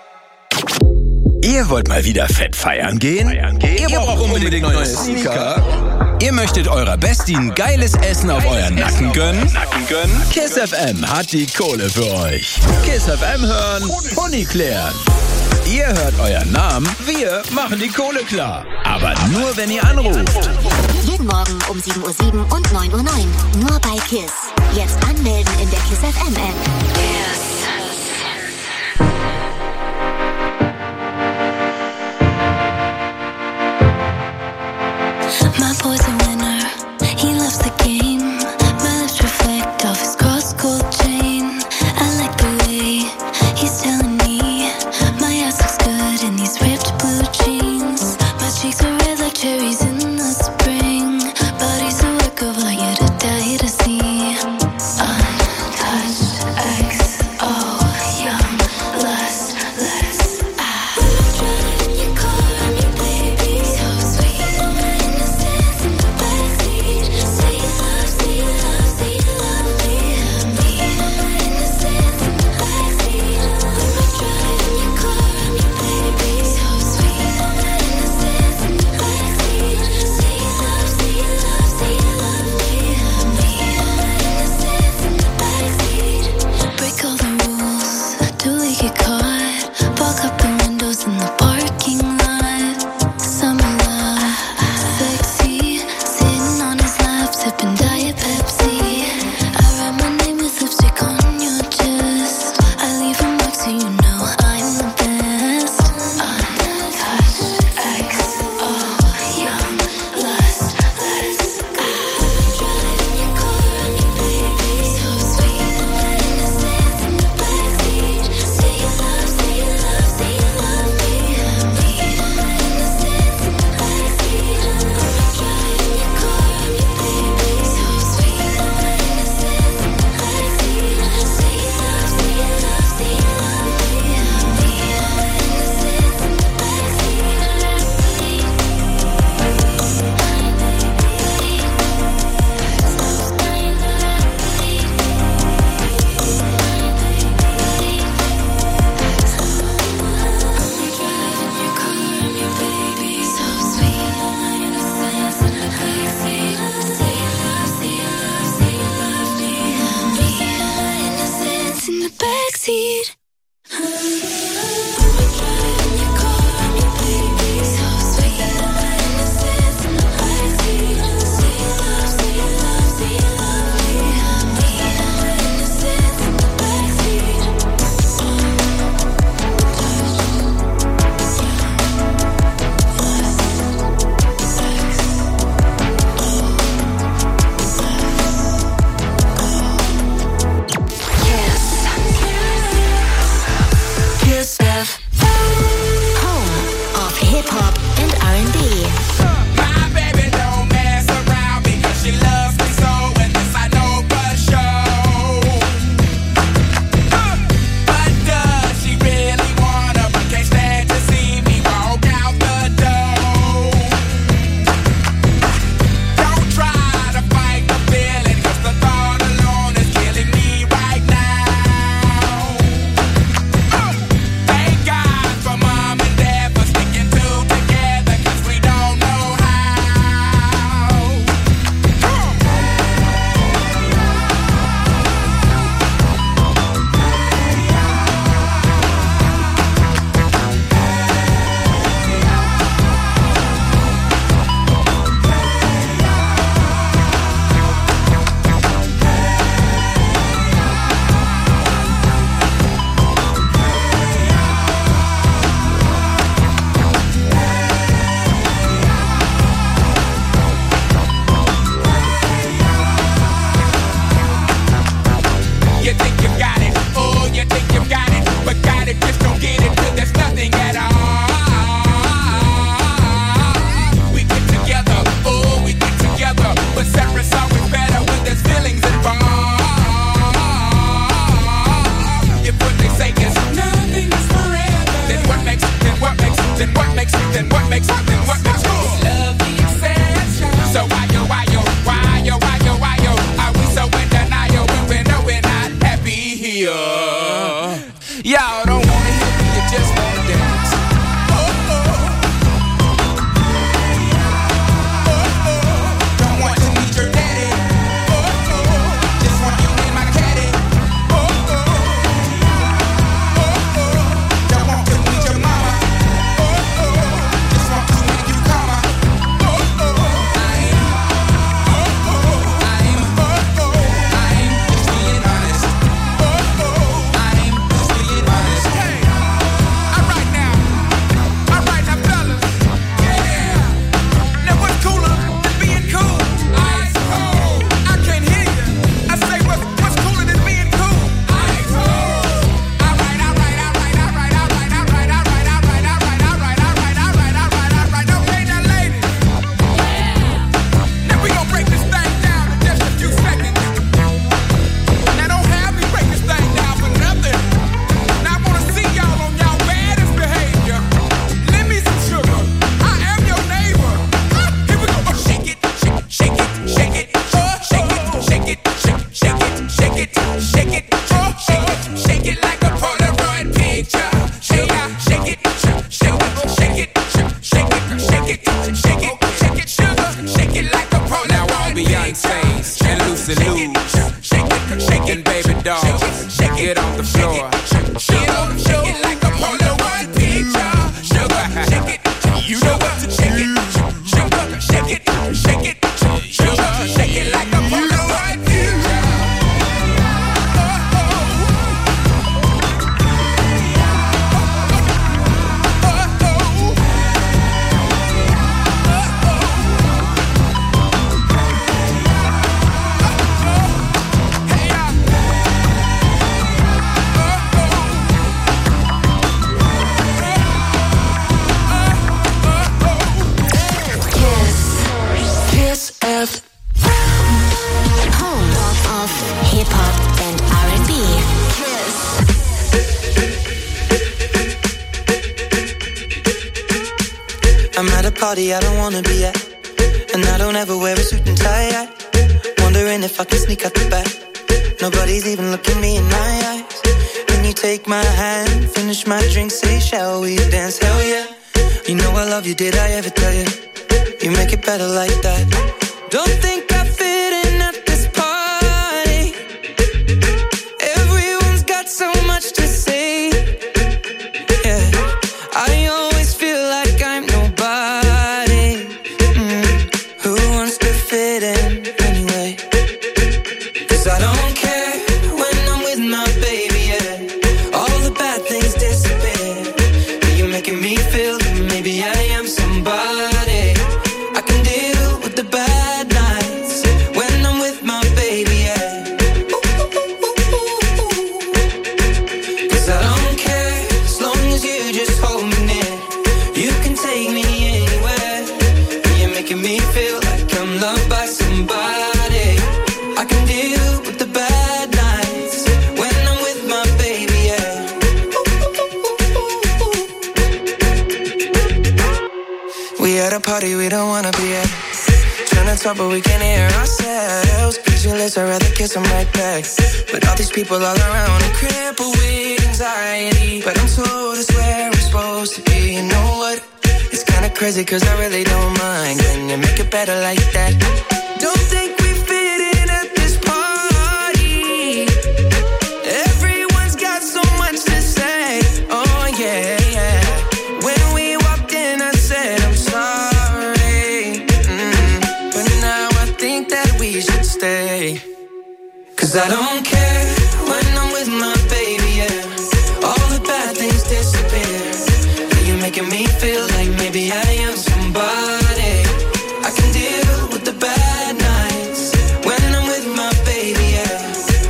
Ihr wollt mal wieder fett feiern gehen? Ihr braucht unbedingt neue Sneaker? Ihr möchtet eurer Bestie ein geiles Essen auf euren Nacken gönnen? Kiss FM hat die Kohle für euch. Kiss FM hören, Honig klären. Ihr hört euren Namen, wir machen die Kohle klar. Aber nur, wenn ihr anruft. Jeden Morgen um 7:07 Uhr und 9:09 Uhr. Nur bei KISS. Jetzt anmelden in der KISS FM App. KISS. My boy's a winner. He loves the cheeks are red like cherries in the spring. Body's a work of art, yeah, to die to see. Untouched, XO, young, lustless. Driving your car on me, baby. So sweet, innocence in the backseat. Say you love me. Me, innocence in the backseat. When we're driving your car on me, baby. So sweet, innocence in the backseat. Say you love me. Me, innocence in the backseat. Break all the rules, do we get caught? Fog up the windows in the parking lot. Summer love, sexy, sitting on his lap, sipping Diet Pepsi. I write my name with lipstick on your chest. I leave a mark so you know I'm the best. Untouched, XO, young, lustless. Driving your car on me, baby. So sweet, innocence in the backseat. Say you love me. Me, innocence in the backseat. Driving your car on me, baby. So sweet, innocence in the backseat. Say you love me. Me, innocence in the backseat. Kiss FM, home of hip hop and R&B. My baby don't mess around because she loves me so, and this I know for sure. But does she really wanna? But can't stand to see me walk out the door. Don't try to fight the feeling, 'cause the thought alone is killing me right now. Thank God for mom and dad for sticking two together, 'cause we don't know at a party I don't wanna be at, and I don't ever wear a suit and tie. Wondering if I can sneak out the back. Nobody's even looking me in my eyes. When you take my hand, finish my drink, say shall we dance? Hell yeah. You know I love you, did I ever tell you? You make it better like that. Don't think I fit in at this party. Everyone's got so much to say. Yeah, I always feel like I'm nobody. Who wants to fit in anyway? 'Cause I don't care when I'm with my baby, yeah. All the bad things disappear. You're making me feel that maybe I am somebody. I can deal with the bad nights when I'm with my baby, yeah. 'Cause I don't care as long as you just hold me near. You can take me anywhere. You're making me feel like I'm loved by somebody. I can deal with the bad nights when I'm with my baby, yeah. We at a party we don't wanna be at. Trying to talk but we can't hear ourselves. Pictureless, I'd rather kiss them right back. But all these people all around are crippled with anxiety. But I'm told it's where I'm supposed to be. You know what? It's kinda crazy 'cause I really don't mind. Can you make it better like that? Don't think we fit in at this party. Everyone's got so much to say. Oh yeah, yeah. When we walked in I said I'm sorry. But now I think that we should stay. 'Cause I don't care when I'm with my baby, yeah. All the bad things disappear. You're making me feel like maybe I am somebody. I can deal with the bad nights when I'm with my baby, yeah.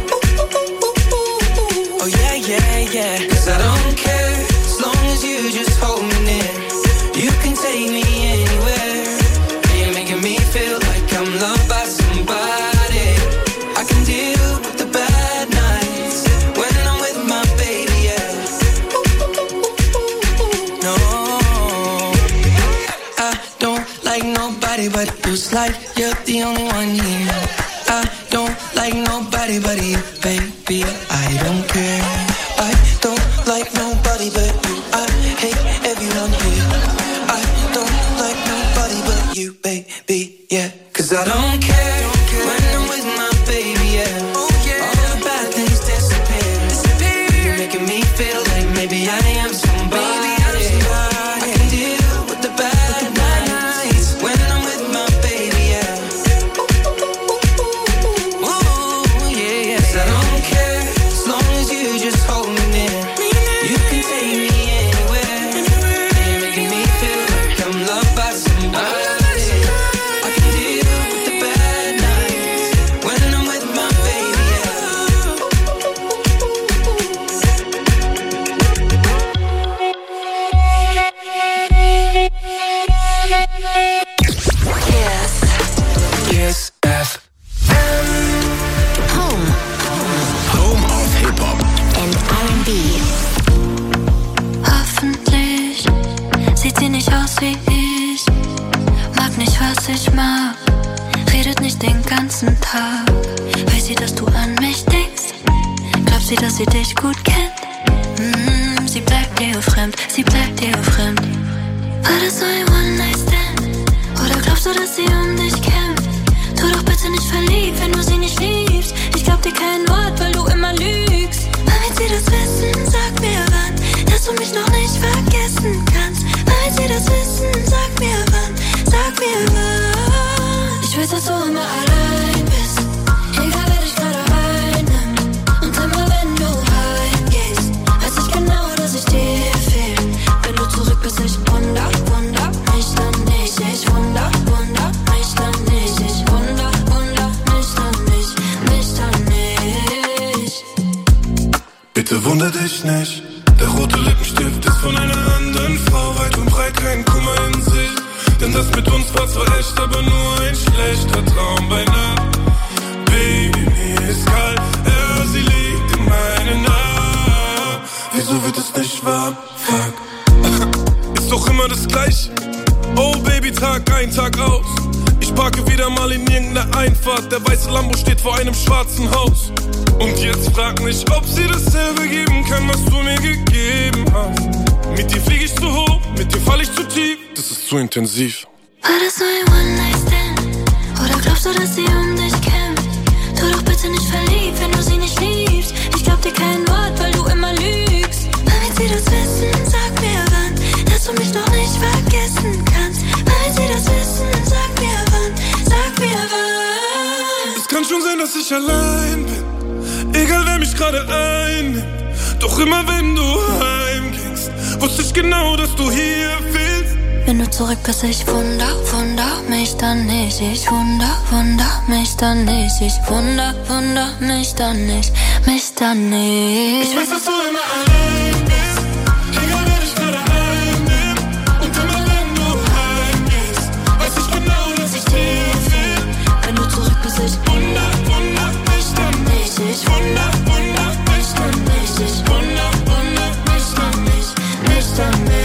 Oh yeah, yeah, yeah. 'Cause I don't care as long as you just hold me near. You can take me anywhere. You're making me feel like I'm loved by somebody. I can deal with the bad nights when I'm with my baby, yeah. No, I don't like nobody but you. It's like you're the only one here. I don't like nobody but you, baby. I don't care. I don't like nobody but you. I hate everyone here. I don't like nobody but you, baby, yeah. 'Cause I don't care when I'm with my baby, yeah. All the bad things disappear. You're making me feel like maybe I am somebody. I can deal with the bad nights when I'm with my baby, yeah. Ooh, yeah, yeah. 'Cause I don't care as long as you just hold me near. You can take me anywhere. You're making me feel like I'm loved by somebody. I can deal with the bad nights when I'm with my baby, yeah. Kiss FM. Home of Hip-Hop and R&B. Hoffentlich sieht sie nicht aus wie ich. Mag nicht, was ich mag. Redet nicht den ganzen Tag. Weiß sie, dass du an mich denkst? Glaubt sie, dass sie dich gut kennt? Sie bleibt dir fremd, sie bleibt dir fremd. War das so ein One-Night-Stand? Oder glaubst du, dass sie um dich kämpft? Tu doch bitte nicht verliebt, wenn du sie nicht liebst. Ich glaub dir kein Wort, weil du immer lügst. Wann wird sie das wissen? Sag mir wann, dass du mich noch nicht vergessen kannst. Wann wird sie das wissen? Sag mir wann, sag mir wann. Ich weiß, dass du immer allein bist. Egal, wer dich gerade einnimmt. Und immer wenn du heimgehst, weiß ich genau, dass ich dir fehl. Wenn du zurück bist, ich wunder mich dann nicht. Ich wunder mich dann nicht. Ich wunder mich dann nicht. Bitte wunder dich nicht. Der rote Lippenstift ist von einer anderen Frau. Weit und breit kein Kummer in sich. Denn das mit uns war zwar echt, aber nur ein schlechter Traum bei Nacht. Baby, mir ist kalt, ja, sie liegt in meinen Armen. Wieso wird es nicht warm? Fuck. Ist doch immer das Gleiche. Oh Baby, Tag ein, Tag aus. Ich parke wieder mal in irgendeiner Einfahrt. Der weiße Lambo steht vor einem schwarzen Haus. Und jetzt frag mich, ob sie dasselbe geben kann, was du mir gegeben hast. Mit dir flieg ich zu hoch, mit dir fall ich zu tief. Das ist zu intensiv. War das nur ein One-Night-Stand? Oder glaubst du, dass sie um dich kämpft? Tu doch bitte nicht verliebt, wenn du sie nicht liebst. Ich glaub dir kein Wort, weil du immer lügst. Damit sie das wissen, sag mir wann, dass du mich noch nicht vergessen kannst. Damit sie das wissen, sag mir wann, sag mir wann. Es kann schon sein, dass ich allein bin, egal wer mich gerade einnimmt. Doch immer wenn du heimgingst, wusste ich genau, dass du hier fehlst. Wenn du zurück bist, ich wunder mich dann nicht. Ich wunder mich dann nicht. Ich wunder mich dann nicht. Mich dann nicht. Ich weiß, dass du immer allein bist, egal wer dich gerade einnimmt. Und immer wenn du heimgehst, weiß ich genau, dass ich dir fehl. Wenn du zurück bist, ich wunder mich dann nicht. Ich wunder mich dann nicht. Ich wunder mich dann nicht. Mich dann nicht.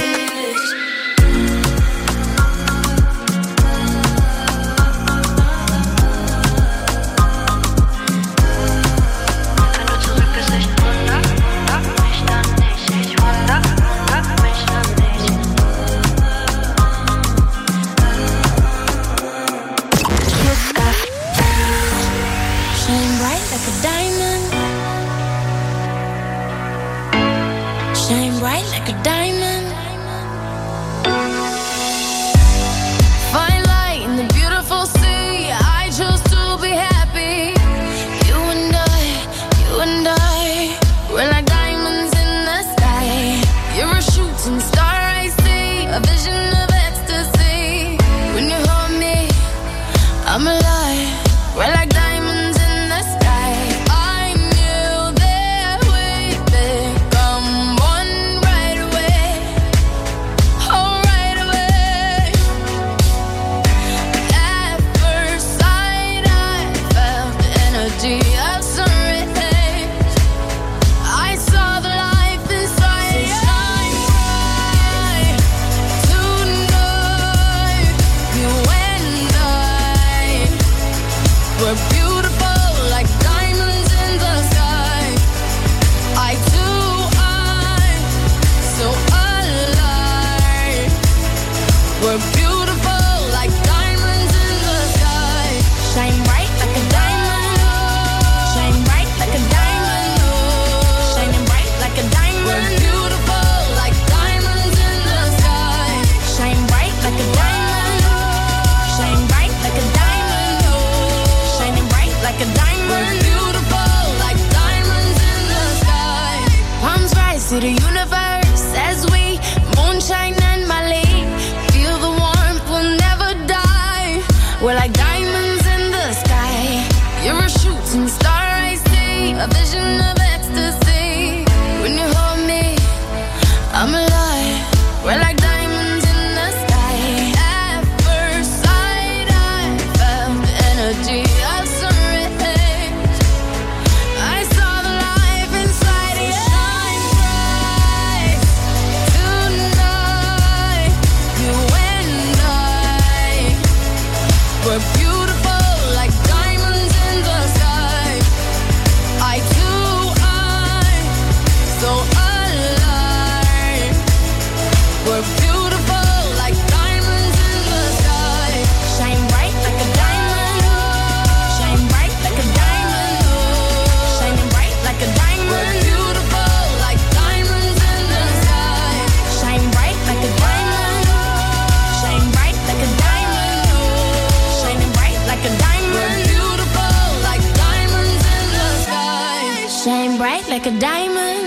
Like a diamond,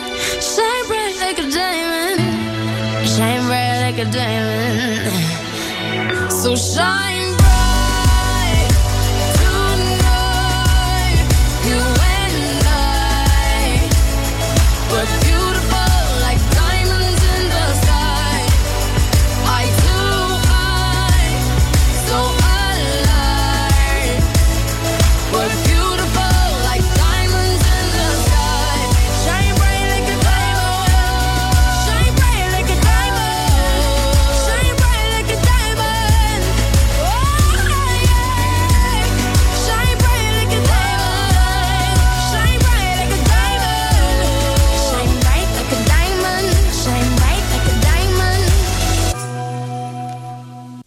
shine bright like a diamond, shine bright like a diamond. So shine bright tonight, you and I. We're beautiful like diamonds in the sky. Eye to eye, so alive. We're beautiful like diamonds in the sky. Shine bright like a diamond, shine bright like a diamond, shine bright like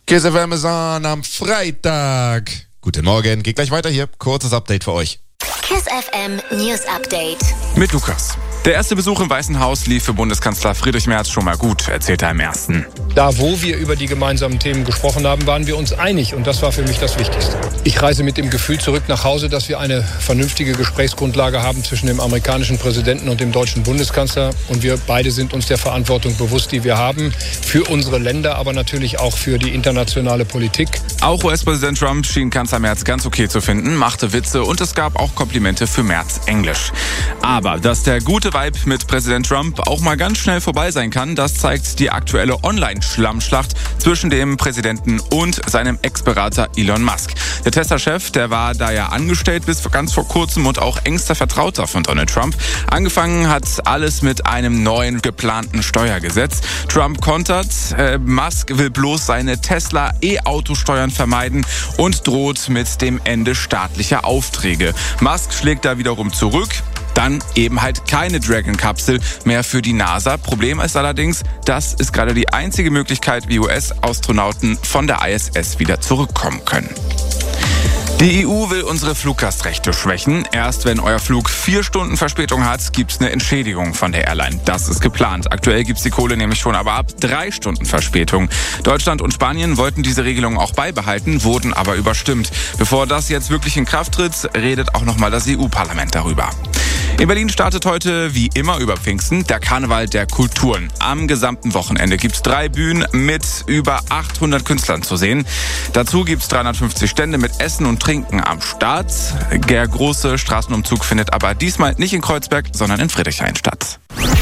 Kiss FM ist an am Freitag. Guten Morgen, geht gleich weiter hier. Kurzes Update für euch. Kiss FM News Update. Mit Lukas. Der erste Besuch im Weißen Haus lief für Bundeskanzler Friedrich Merz schon mal gut, erzählt er im ersten. Da, wo wir über die gemeinsamen Themen gesprochen haben, waren wir uns einig und das war für mich das Wichtigste. Ich reise mit dem Gefühl zurück nach Hause, dass wir eine vernünftige Gesprächsgrundlage haben zwischen dem amerikanischen Präsidenten und dem deutschen Bundeskanzler und wir beide sind uns der Verantwortung bewusst, die wir haben, für unsere Länder, aber natürlich auch für die internationale Politik. Auch US-Präsident Trump schien Kanzler Merz ganz okay zu finden, machte Witze und es gab auch Komplimente für Merz Englisch. Aber dass der gute Vibe mit Präsident Trump auch mal ganz schnell vorbei sein kann, das zeigt die aktuelle Online-Schlammschlacht zwischen dem Präsidenten und seinem Ex-Berater Elon Musk. Der Tesla-Chef, der war da ja angestellt bis ganz vor kurzem und auch engster Vertrauter von Donald Trump. Angefangen hat alles mit einem neuen geplanten Steuergesetz. Trump kontert, Musk will bloß seine Tesla-E-Auto-Steuern vermeiden und droht mit dem Ende staatlicher Aufträge. Musk schlägt da wiederum zurück. Dann eben halt keine Dragon-Kapsel mehr für die NASA. Problem ist allerdings, das ist gerade die einzige Möglichkeit, wie US-Astronauten von der ISS wieder zurückkommen können. Die EU will unsere Fluggastrechte schwächen. Erst wenn euer Flug 4 Stunden Verspätung hat, gibt's eine Entschädigung von der Airline. Das ist geplant. Aktuell gibt's die Kohle nämlich schon aber ab 3 Stunden Verspätung. Deutschland und Spanien wollten diese Regelung auch beibehalten, wurden aber überstimmt. Bevor das jetzt wirklich in Kraft tritt, redet auch nochmal das EU-Parlament darüber. In Berlin startet heute, wie immer über Pfingsten, der Karneval der Kulturen. Am gesamten Wochenende gibt's 3 Bühnen mit über 800 Künstlern zu sehen. Dazu gibt's 350 Stände mit Essen und Trinken am Start. Der große Straßenumzug findet aber diesmal nicht in Kreuzberg, sondern in Friedrichshain statt.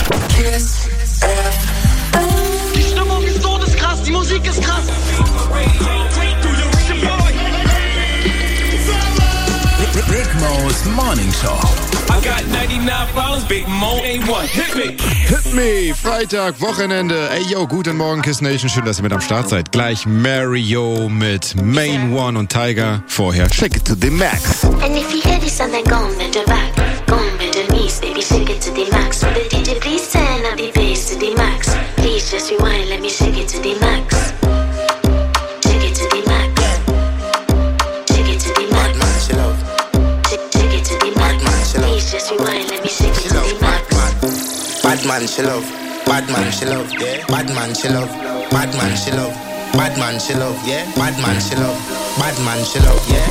Die Stimmung ist todeskrass, die Musik ist krass. Big Mo's Morning Show. I got 99 problems, Big Mo ain't one. Hit me. Hit me, Freitag, Wochenende. Ey, yo, guten Morgen, Kiss Nation. Schön, dass ihr mit am Start seid. Gleich Mario mit Main One und Tiger. Vorher Shake It to the Max. And if you hear this song, then go on bend your back, go on bend your knees, baby, shake it to the max. Will the DJ please turn up the bass to the max? Please just rewind, let me shake it to the max. Shake it to the max. Shake it to the max. Shake it to the max. Please just rewind, let me shake it to the max. Bad man, she love. Bad man, she love. Yeah. Bad man, she love. Bad man, she love. Bad man, she love. Yeah. Bad man, she love. Bad man, she love. Yeah.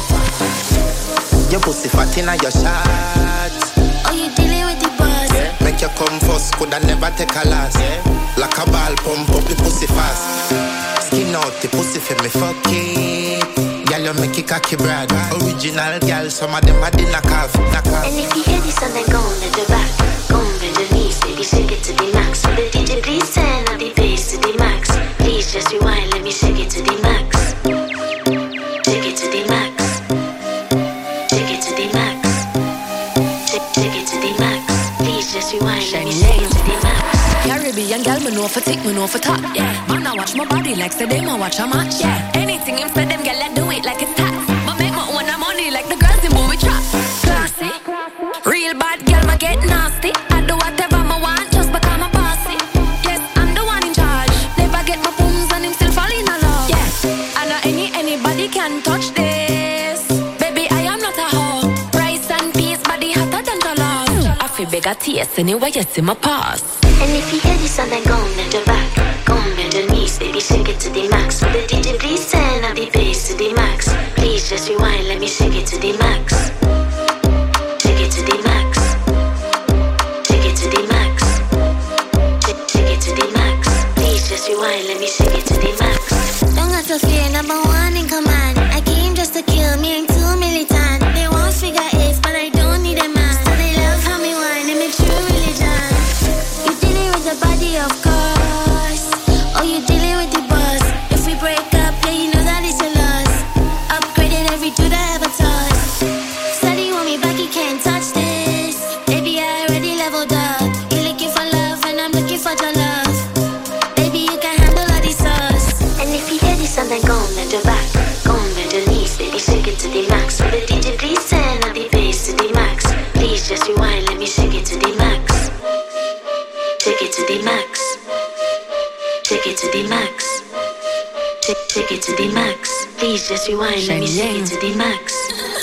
Your pussy fat inna your shot. Oh, you dealing with the boss? Yeah. Make you come first, coulda never take a last. Yeah. Like a ball, pump up the pussy fast. Skin out the pussy for me, fuck it. Girl, you make it cocky brag. Original girl, some of them are the knockoff. And if you hear this song, then go on bend your back, go on bend your knees, baby, shake it to the max. Will the DJ please turn up the bass to the max? Please just rewind, let me shake it to the max. Shake it to the max. Shake it to the max. Shake it to the max. Please just rewind, let me shake it to the max. Caribbean girl, me know for tick, me know for top. Yeah, man, I watch my body like say them I watch a match. Yeah, anything him say them girl, I do it like it's tax. But make my own money like the girls in movie trap. Classy, real bad girl, ma get nasty. I do whatever I want just because I'm bossy. Yes, I'm the one in charge. Never get my booms and him still fall in love. Yeah, I know anybody can touch this. Baby, I am not a hoe. Rice and peas, body hotter than jollof. I feel bigger taste anyway, you see my pass. And if you hear this song, then go on bend your back, go on bend your knees, baby, shake it to the max. Will the DJ please turn up the bass to the max? Please just rewind, let me shake it to the max. Shake it to the max. Shake it to the max. Shake it to the max. Please just rewind, let me shake it to the max. Don't got to fear, number one in command. I came just to kill me, ain't too militant. They want figure eights, but I don't need a man. So they love how me whine, and me true religion. You dealing with the body, of course. Oh, you dealing with the boss. If we break up, yeah, you know that it's a loss. Upgraded every dude I ever touched. Steady want me back, you can't touch this. Baby, I already leveled up. You're looking for love, and I'm looking for your love. Baby, you can handle all these sauce. And if you hear this song, then go on bend your back, go on bend your knees, baby, shake it to the max. Will the DJ please turn up the bass to the max? Please just rewind, let me shake it to the max. Shake it to the max. Shake it to the max. Shake take it to the max. Please just rewind, let me take it to the max.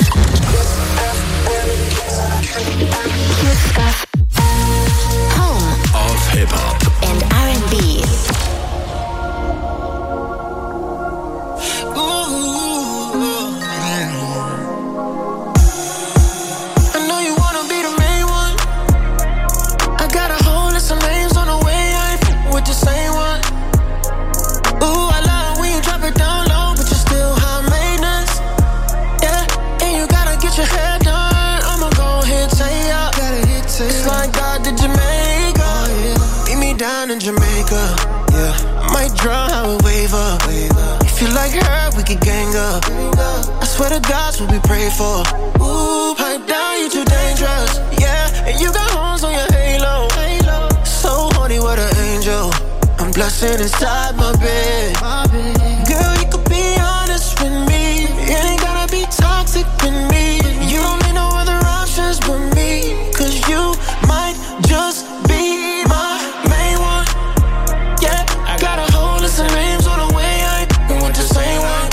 Home of Hip-Hop and R&B. I know you wanna be the main one. I got a whole list of names on the way. I ain't f***ing with the same one. Ooh, I love when you drop it down low, but you're still high maintenance. Yeah, and you gotta get your hair done. I'ma go ahead and say ya. It's like God did Jamaica. Meet me down in Jamaica. Yeah, I might draw how it waver. If you like her, we could gang up. I swear to God's what we pray for. Ooh, pipe down, you too dangerous. Yeah, and you got horns on your halo. So horny, what an angel. I'm blushing inside my bed. Girl, you could be honest with me. It ain't gotta be toxic with me. You don't need no other options but me. Cause you might just be my main one. Yeah, I got a whole list of names on the way. I ain't f***ing with the same one.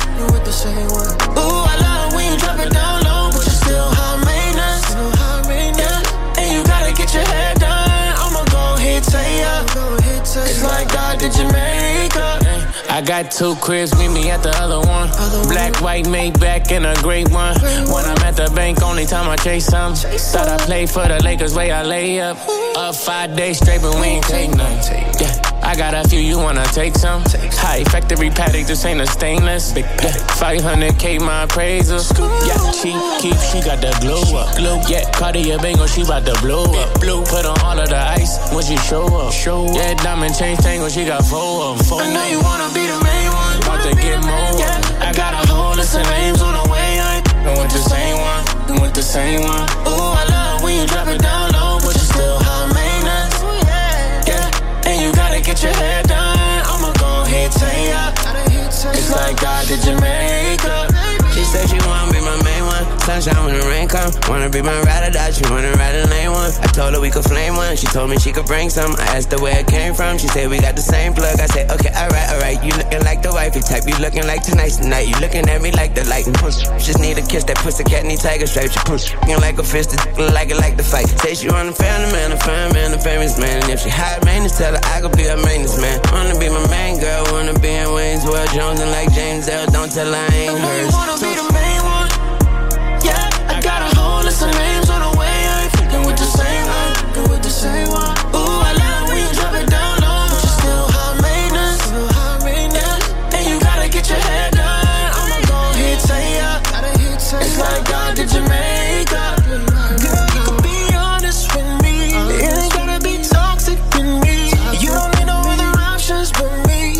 Ooh, I love when you drop it down low, but you're still high maintenance. Yeah, and you gotta get your hair done. I'ma go ahead and say ya. It's like God did Jamaica. I got 2 cribs, meet me at the other one. Black, white, Maybach, and a great one. When I'm at the bank, only time I chase some. Thought I played for the Lakers, way I lay up. Up 5 days straight, but we ain't take none. Yeah, I got a few, you wanna take some? High factory paddock, this ain't a stainless. Yeah, 500K my appraisal. Yeah, she got the glow up. Yeah, Cartier Bangle, she bout to blow up. Put on all of the ice when she show up. Yeah, diamond chain tangle, she got 4 of them. I know you wanna be the main one. About to get more. I got a whole list of names on the way. I ain't with the same one. With the same one. Ooh, I love when you drop it down low, but you're still high maintenance. Yeah, and you gotta get your hair done. I'ma go ahead and say ya. It's like God did Jamaica. She said she wanna be my main one. Sunshine when the rain come. Wanna be my ride or die. She wanna ride a lane one. I told her we could flame one. She told me she could bring some. I asked her where it came from. She said we got the same plug. I said okay, alright. You looking like the wifey type. You looking like tonight's the night. You looking at me like the light and push. Just need a kiss. That pussy cat need tiger stripes. She push. Looking like a fist. Like it like the fight. Say she want a family man, a fine man, a famous man. And if she high maintenance, tell her I could be her maintenance man. Wanna be my main girl. Wanna be in Wayne's World Jones and like James L. Don't tell her I ain't hers. Wanna be the main one. Yeah, I got a whole list of names on the way. I ain't f***ing with the same one. Ooh, I love when you drop it down low, but you're still high maintenance. Yeah, and you gotta get your hair done. I'ma go ahead and say ya. It's like God did Jamaica. Girl, you can be honest with me. It ain't gotta be toxic with me. You don't need no other options but me.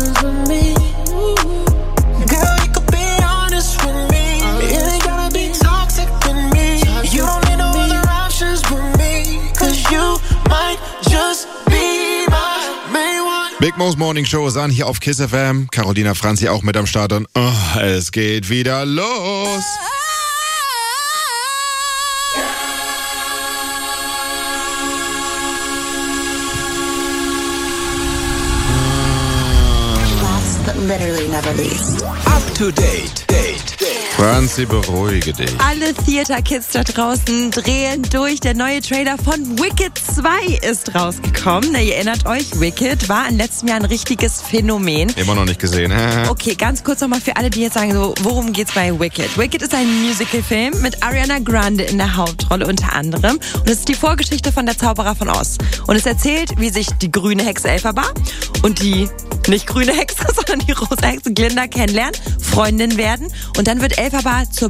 Girl, you can be honest with me. It ain't gotta be toxic with me. You don't need no other options but me. Cause you might just be my main one. Big Mo's Morning Show ist an hier auf Kiss FM. Carolina Franzi auch mit am Start und es geht wieder los. But literally never leaves. Up to date. Franzi, beruhige dich. Alle Theater-Kids da draußen drehen durch. Der neue Trailer von Wicked 2 ist rausgekommen. Na, ihr erinnert euch, Wicked war in letztem Jahr ein richtiges Phänomen. Immer noch nicht gesehen. Okay, ganz kurz nochmal für alle, die jetzt sagen, so, worum geht's bei Wicked? Wicked ist ein Musical-Film mit Ariana Grande in der Hauptrolle unter anderem. Und es ist die Vorgeschichte von der Zauberer von Oz. Und es erzählt, wie sich die grüne Hexe Elphaba und die nicht grüne Hexe, sondern die rosa Hexe Glinda kennenlernen, Freundin werden. Und dann wird Elphaba zur